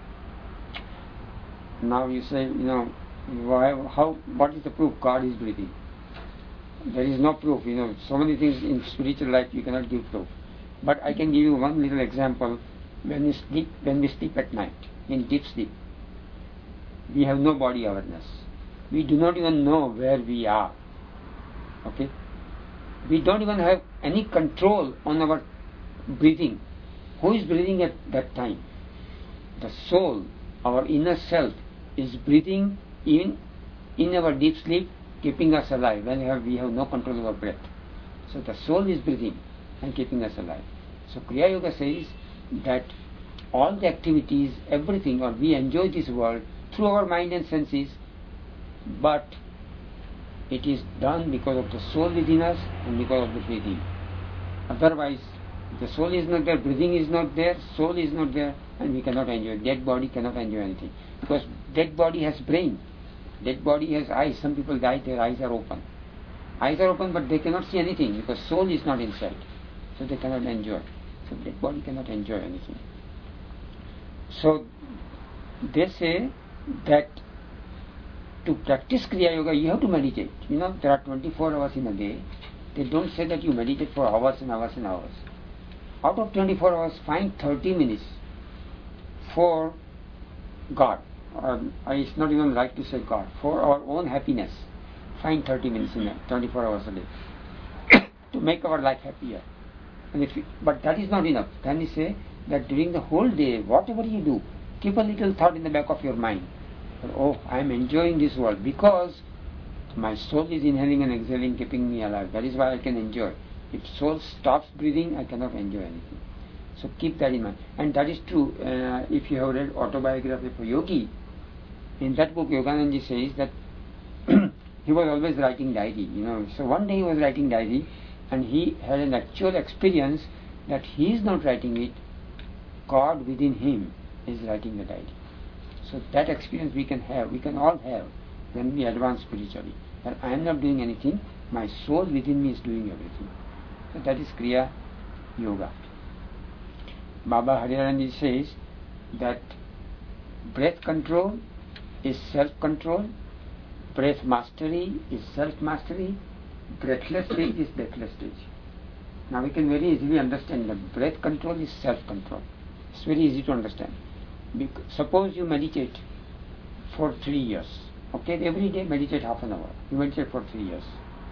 now you say, what is the proof God is breathing? There is no proof, so many things in spiritual life you cannot give proof. But I can give you one little example. When we sleep at night, in deep sleep, we have no body awareness. We do not even know where we are. Okay? We don't even have any control on our breathing. Who is breathing at that time? The soul, our inner self, is breathing in our deep sleep, keeping us alive when we have no control over breath. So the soul is breathing and keeping us alive. So Kriya Yoga says that all the activities, everything, or we enjoy this world through our mind and senses, but it is done because of the soul within us and because of the breathing. Otherwise, the soul is not there, breathing is not there, soul is not there, and we cannot enjoy. Dead body cannot enjoy anything. Because dead body has brain, dead body has eyes. Some people die, their eyes are open. Eyes are open, but they cannot see anything because soul is not inside. So they cannot enjoy. So dead body cannot enjoy anything. So they say that to practice Kriya Yoga, you have to meditate. There are 24 hours in a day. They don't say that you meditate for hours and hours and hours. Out of 24 hours, find 30 minutes for God. It's not even right to say God. For our own happiness, find 30 minutes in 24 hours a day to make our life happier. But that is not enough. Then we say that during the whole day, whatever you do, keep a little thought in the back of your mind. Oh, I am enjoying this world because my soul is inhaling and exhaling, keeping me alive. That is why I can enjoy. If soul stops breathing, I cannot enjoy anything. So keep that in mind. And that is true. If you have read Autobiography of a Yogi, in that book Yogananda says that he was always writing diary. So one day he was writing diary and he had an actual experience that he is not writing it, God within him is writing the diary. So that experience we can all have when we advance spiritually. That I am not doing anything, my soul within me is doing everything. So that is Kriya Yoga. Baba Hariharanji says that breath control is self-control, breath mastery is self-mastery, breathless stage is deathless stage. Now we can very easily understand that breath control is self-control. It's very easy to understand. Suppose you meditate for 3 years. Okay, every day meditate half an hour. You meditate for 3 years.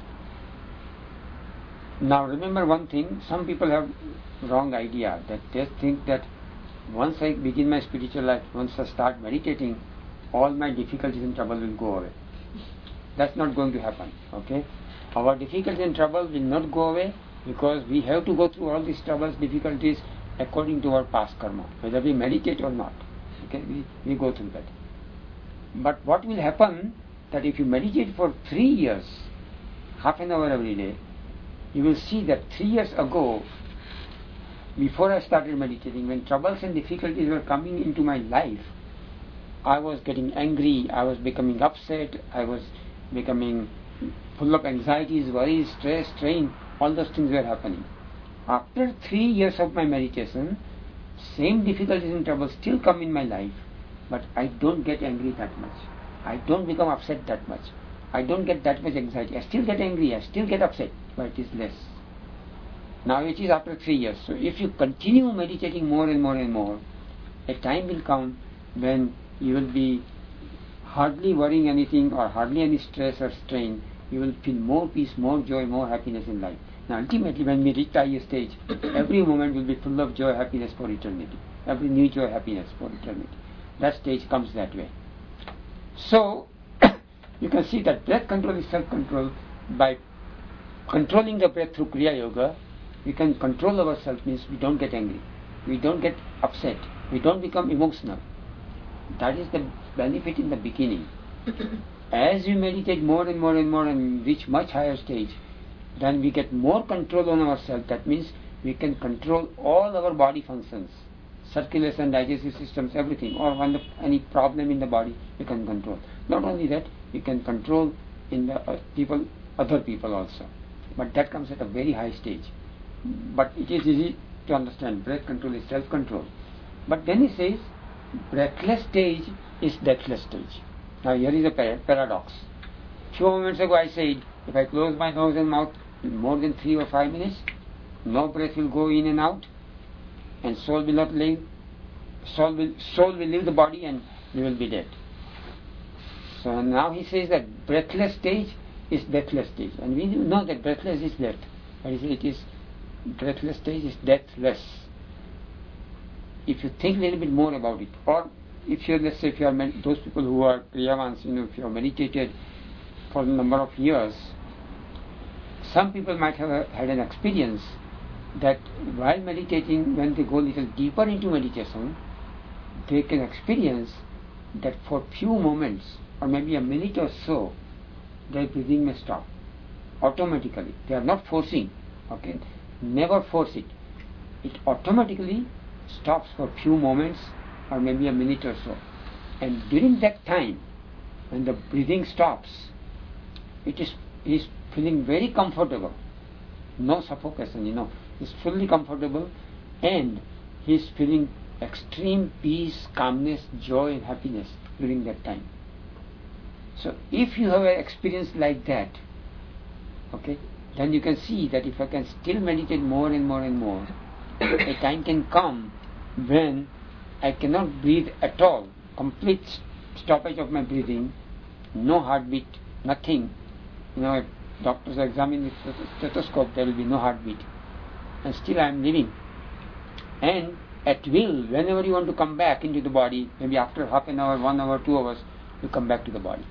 Now remember one thing, some people have wrong idea that they think that once I begin my spiritual life, once I start meditating, all my difficulties and trouble will go away. That's not going to happen. Okay? Our difficulties and trouble will not go away because we have to go through all these troubles, difficulties according to our past karma, whether we meditate or not. Okay? We go through that. But what will happen that if you meditate for 3 years, half an hour every day, you will see that 3 years ago, before I started meditating, when troubles and difficulties were coming into my life, I was getting angry, I was becoming upset, I was becoming full of anxieties, worries, stress, strain, all those things were happening. After 3 years of my meditation, same difficulties and troubles still come in my life, but I don't get angry that much. I don't become upset that much. I don't get that much anxiety. I still get angry, I still get upset, but it is less. Now it is after 3 years. So if you continue meditating more and more and more, a time will come when you will be hardly worrying anything or hardly any stress or strain, you will feel more peace, more joy, more happiness in life. Now ultimately when we reach the highest stage, every moment will be full of joy, happiness for eternity. Every new joy, happiness for eternity. That stage comes that way. So, you can see that breath control is self-control. By controlling the breath through Kriya Yoga, we can control ourselves, means we don't get angry, we don't get upset, we don't become emotional. That is the benefit in the beginning. As we meditate more and more and more and reach much higher stage, then we get more control on ourselves. That means we can control all our body functions, circulation, digestive systems, everything, or when any problem in the body we can control. Not only that, we can control in the other people also. But that comes at a very high stage. But it is easy to understand. Breath control is self-control. But then he says, breathless stage is deathless stage. Now here is a paradox. Few moments ago I said, if I close my nose and mouth more than 3 or 5 minutes, no breath will go in and out, and soul will not leave. Soul will leave the body and we will be dead. So now he says that breathless stage is deathless stage, and we know that breathless is death. But he says it is breathless stage is deathless. If you think a little bit more about it, or if you, let's say, if you are those people who are Priyavans, if you have meditated for a number of years, some people might have had an experience that while meditating, when they go a little deeper into meditation, they can experience that for few moments, or maybe a minute or so, their breathing may stop automatically. They are not forcing, okay? Never force it. It automatically stops for few moments or maybe a minute or so. And during that time, when the breathing stops, he is feeling very comfortable. No suffocation, He's fully comfortable, and he is feeling extreme peace, calmness, joy and happiness during that time. So if you have an experience like that, okay, then you can see that if I can still meditate more and more and more, a time can come when I cannot breathe at all, complete stoppage of my breathing, no heartbeat, nothing. If doctors examine with stethoscope, there will be no heartbeat, and still I am living. And at will, whenever you want to come back into the body, maybe after half an hour, 1 hour, 2 hours, you come back to the body.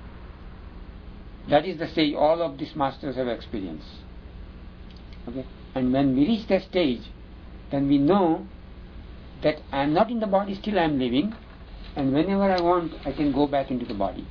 That is the stage all of these masters have experienced. Okay? And when we reach that stage, then we know that I am not in the body, still I am living, and whenever I want, I can go back into the body.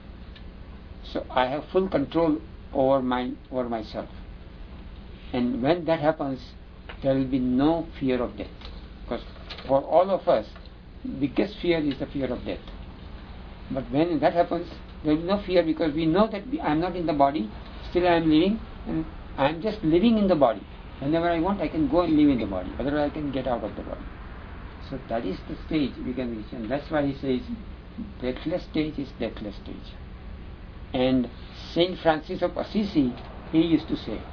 So I have full control over myself. And when that happens, there will be no fear of death. Because for all of us, biggest fear is the fear of death. But when that happens, there will be no fear, because we know that I am not in the body, still I am living, and I am just living in the body. Whenever I want, I can go and live in the body. Otherwise, I can get out of the body. So that is the stage we can reach, and that's why he says breathless stage is deathless stage. And Saint Francis of Assisi, he used to say,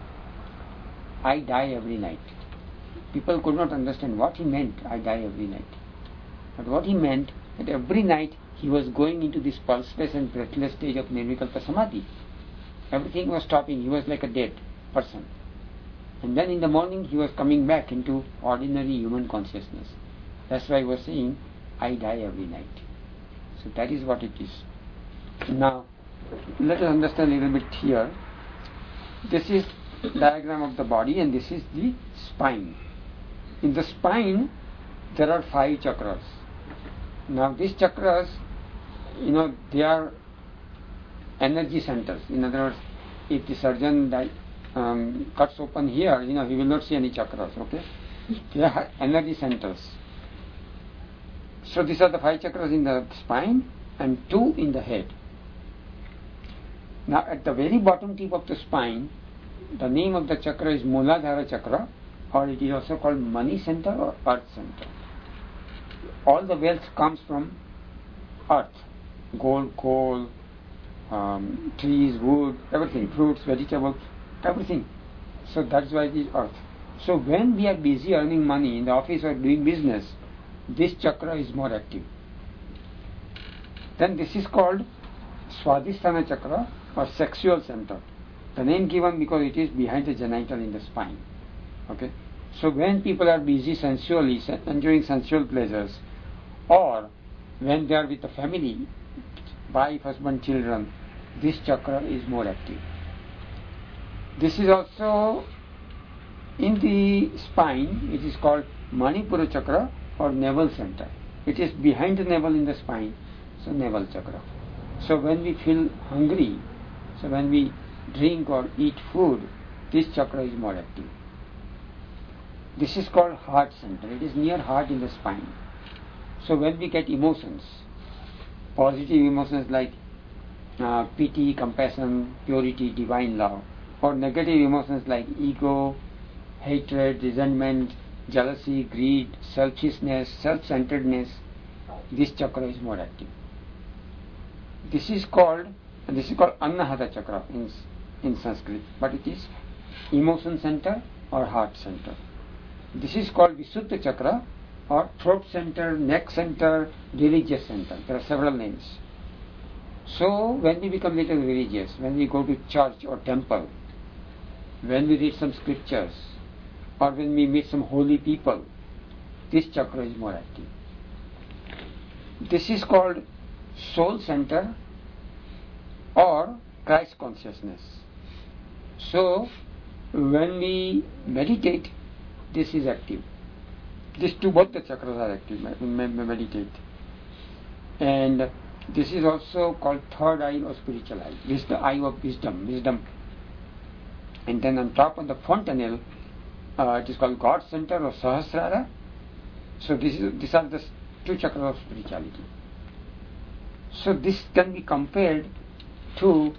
I die every night. People could not understand what he meant, I die every night. But what he meant, that every night he was going into this pulseless and breathless stage of Nirvikalpa Samadhi. Everything was stopping, he was like a dead person. And then in the morning he was coming back into ordinary human consciousness. That's why he was saying, I die every night. So that is what it is. Now, let us understand a little bit here. This is diagram of the body, and this is the spine. In the spine, there are 5 chakras. Now these chakras, they are energy centers. In other words, if the surgeon cuts open here, he will not see any chakras, okay? They are energy centers. So these are the 5 chakras in the spine and 2 in the head. Now at the very bottom tip of the spine, the name of the chakra is Muladhara chakra, or it is also called money center or earth center. All the wealth comes from earth. Gold, coal, trees, wood, everything, fruits, vegetables, everything. So that's why it is earth. So when we are busy earning money in the office or doing business, this chakra is more active. Then this is called Swadhisthana chakra or sexual center. The name given because it is behind the genital in the spine. Okay? So when people are busy sensually, enjoying sensual pleasures, or when they are with the family, wife, husband, children, this chakra is more active. This is also in the spine. It is called Manipura chakra or navel center. It is behind the navel in the spine, so navel chakra. So when we feel hungry, so when we drink or eat food, this chakra is more active. This is called heart center. It is near heart in the spine. So when we get emotions, positive emotions like pity, compassion, purity, divine love, or negative emotions like ego, hatred, resentment, jealousy, greed, selfishness, self-centeredness, this chakra is more active. This is called Anahata chakra in Sanskrit, but it is emotion center or heart center. This is called Visuddha chakra or throat center, neck center, religious center. There are several names. So when we become little religious, when we go to church or temple, when we read some scriptures, or when we meet some holy people, this chakra is more active. This is called soul center or Christ consciousness. So when we meditate, this is active. These two, both the chakras are active when we meditate. And this is also called third eye or spiritual eye. This is the eye of wisdom. And then on top of the fontanelle, it is called God center or Sahasrara. So these are the two chakras of spirituality. So this can be compared to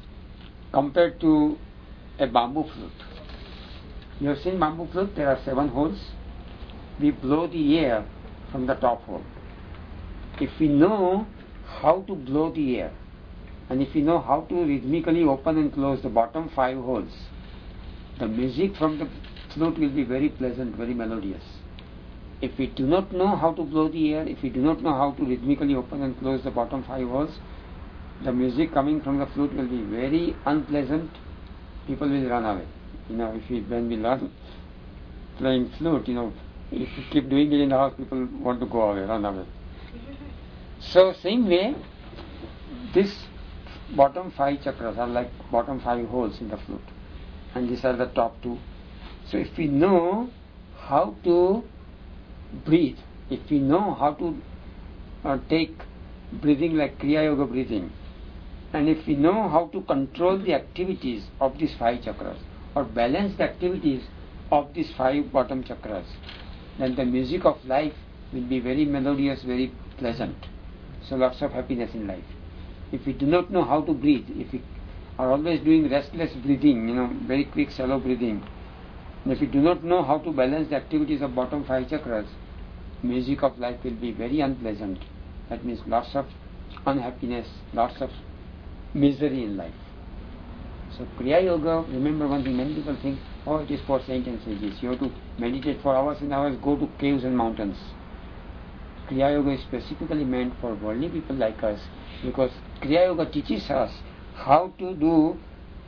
a bamboo flute. You have seen bamboo flute, there are 7 holes. We blow the air from the top hole. If we know how to blow the air, and if we know how to rhythmically open and close the bottom 5 holes, the music from the flute will be very pleasant, very melodious. If we do not know how to blow the air, if we do not know how to rhythmically open and close the bottom 5 holes, the music coming from the flute will be very unpleasant. People will run away. When we learn playing flute, if you keep doing it in the house, people want to go away, run away. So same way, this bottom 5 chakras are like bottom 5 holes in the flute, and these are the top 2. So if we know how to breathe, if we know how to take breathing like Kriya Yoga breathing, and if we know how to control the activities of these 5 chakras or balance the activities of these 5 bottom chakras, then the music of life will be very melodious, very pleasant. So lots of happiness in life. If we do not know how to breathe, if we are always doing restless breathing, very quick shallow breathing, and if we do not know how to balance the activities of bottom 5 chakras, music of life will be very unpleasant. That means lots of unhappiness, lots of misery in life. So Kriya Yoga, remember one thing, many people think, it is for saints and sages. You have to meditate for hours and hours, go to caves and mountains. Kriya Yoga is specifically meant for worldly people like us, because Kriya Yoga teaches us how to do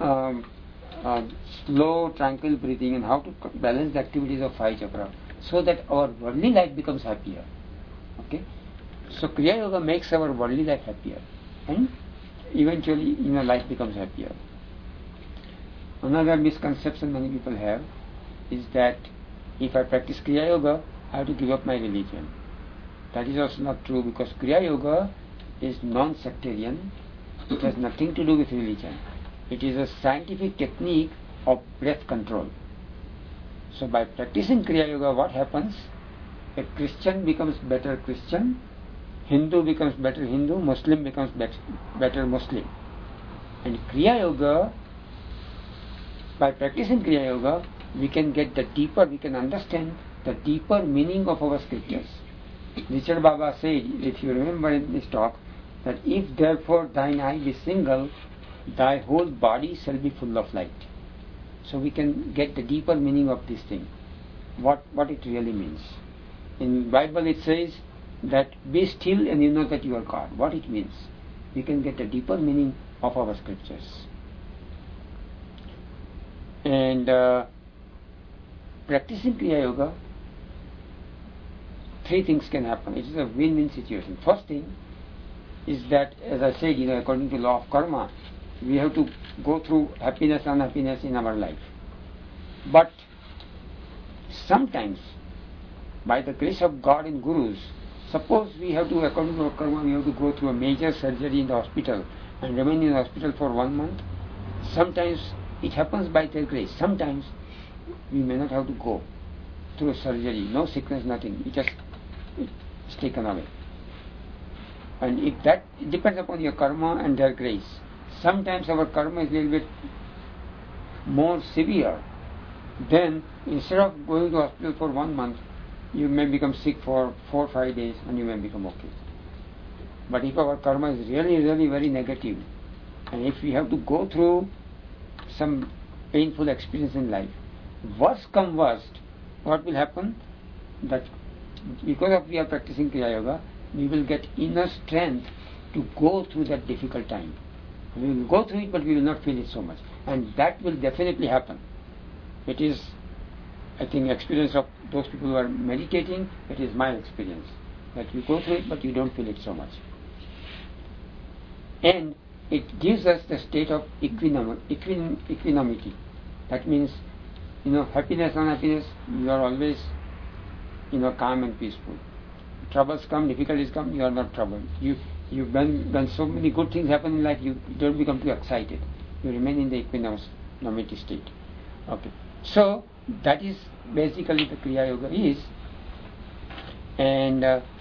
slow, tranquil breathing and how to balance the activities of 5 chakras, so that our worldly life becomes happier. Okay? So Kriya Yoga makes our worldly life happier, and eventually life becomes happier. Another misconception many people have is that if I practice Kriya Yoga, I have to give up my religion. That is also not true, because Kriya Yoga is non-sectarian. It has nothing to do with religion. It is a scientific technique of breath control. So by practicing Kriya Yoga, what happens? A Christian becomes better Christian, Hindu becomes better Hindu, Muslim becomes better Muslim. And Kriya Yoga, by practicing Kriya Yoga, we can understand the deeper meaning of our scriptures. Richard Baba said, if you remember in this talk, that if therefore thine eye be single, thy whole body shall be full of light. So we can get the deeper meaning of this thing, what it really means. In Bible it says that be still and you know that you are God. What it means, we can get the deeper meaning of our scriptures. And practicing Kriya Yoga, three things can happen. It is a win-win situation. First thing is that, as I said, according to law of karma, we have to go through happiness, unhappiness in our life. But sometimes, by the grace of God and Gurus, suppose we have to, according to our karma, we have to go through a major surgery in the hospital and remain in the hospital for 1 month. Sometimes it happens by their grace. Sometimes we may not have to go through surgery, no sickness, nothing. It's taken away. And if that, it depends upon your karma and their grace. Sometimes our karma is a little bit more severe. Then instead of going to hospital for 1 month, you may become sick for 4 or 5 days and you may become okay. But if our karma is really, really very negative, and if we have to go through some painful experience in life, worst come worst, what will happen? That because of we are practicing Kriya Yoga, we will get inner strength to go through that difficult time. We will go through it, but we will not feel it so much. And that will definitely happen. It is, I think, experience of those people who are meditating. It is my experience that you go through it, but you don't feel it so much. And it gives us the state of equanimity. That means, happiness, unhappiness, you are always, calm and peaceful. Troubles come, difficulties come, you are not troubled. When so many good things happen in life, you don't become too excited. You remain in the equanimity state. Okay. So that is basically the Kriya Yoga is. And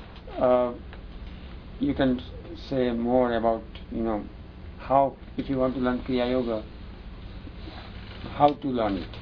you can say more about, how, if you want to learn Kriya Yoga, how to learn it.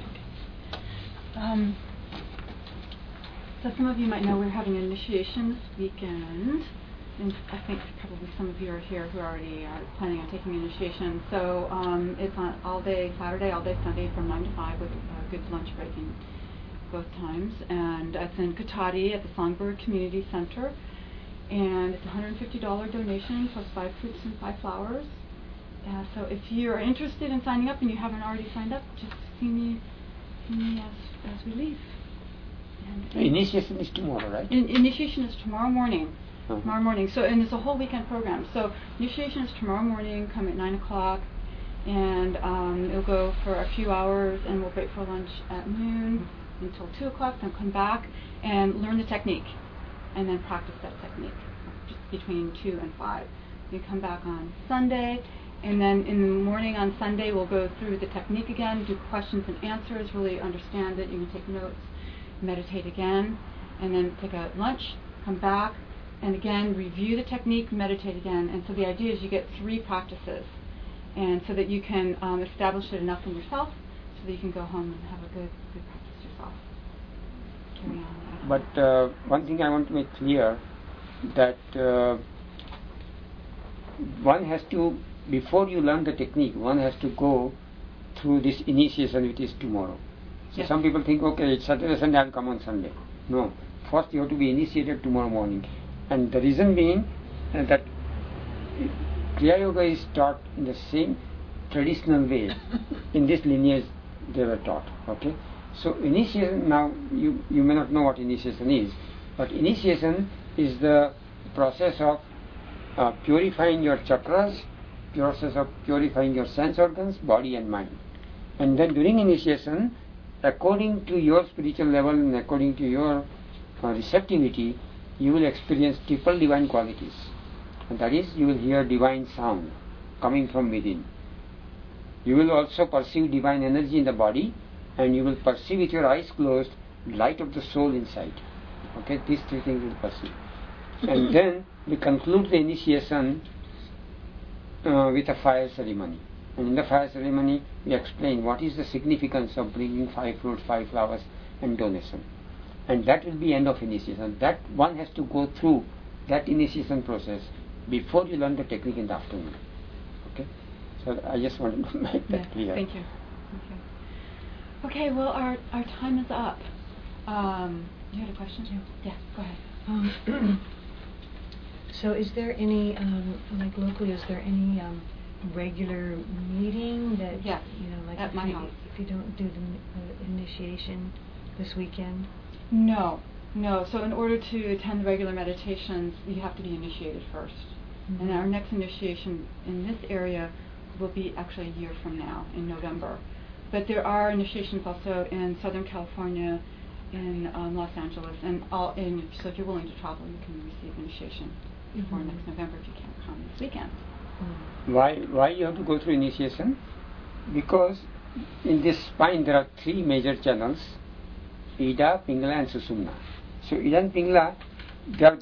So some of you might know we're having an initiation this weekend, and I think probably some of you are here who already are planning on taking initiation. So it's on all day Saturday, all day Sunday from 9 to 5 with a good lunch break in both times. And it's in Katati at the Songbird Community Center. And it's a $150 donation plus 5 fruits and 5 flowers. So if you're interested in signing up and you haven't already signed up, just see me as we leave. Initiation is tomorrow, right? Initiation is tomorrow morning. Tomorrow morning. So, and it's a whole weekend program. So initiation is tomorrow morning. Come at 9 o'clock, and it'll go for a few hours, and we'll break for lunch at noon until 2 o'clock. Then come back and learn the technique, and then practice that technique just between 2 and 5. You come back on Sunday, and then in the morning on Sunday we'll go through the technique again, do questions and answers, really understand it. You can take notes, meditate again, and then take a lunch, come back, and again review the technique, meditate again. And so the idea is you get 3 practices, and so that you can establish it enough in yourself so that you can go home and have a good practice yourself. Carry on. But one thing I want to make clear, that one has to, before you learn the technique, one has to go through this initiation, which is tomorrow. So yes. Some people think, okay, it's Saturday, Sunday, I'll come on Sunday. No, first you have to be initiated tomorrow morning. And the reason being that Kriya Yoga is taught in the same traditional way. In this lineage they were taught. Okay. So initiation, now you may not know what initiation is, but initiation is the process of purifying your chakras, process of purifying your sense organs, body and mind. And then during initiation, according to your spiritual level and according to your receptivity, you will experience triple divine qualities. And that is, you will hear divine sound coming from within. You will also perceive divine energy in the body, and you will perceive with your eyes closed light of the soul inside. Okay, these 3 things you will perceive. And then we conclude the initiation with a fire ceremony. And in the fire ceremony, we explain what is the significance of bringing 5 fruits, 5 flowers and donation. And that will be end of initiation. That one has to go through that initiation process before you learn the technique in the afternoon. Okay? So I just wanted to make that clear. Thank you. Okay, well, our time is up. You had a question too? Yeah, go ahead. So is there any, like locally, is there any regular meeting that Yes, like at my house. if you don't do the initiation this weekend? No. So in order to attend the regular meditations, you have to be initiated first. Mm-hmm. And our next initiation in this area will be actually a year from now, in November. But there are initiations also in Southern California, in Los Angeles, and so if you're willing to travel, you can receive initiation before next November if you can't come this weekend. Why you have to go through initiation? Because in this spine there are three major channels: Ida, Pingala and Sushumna. So Ida and Pingala, they are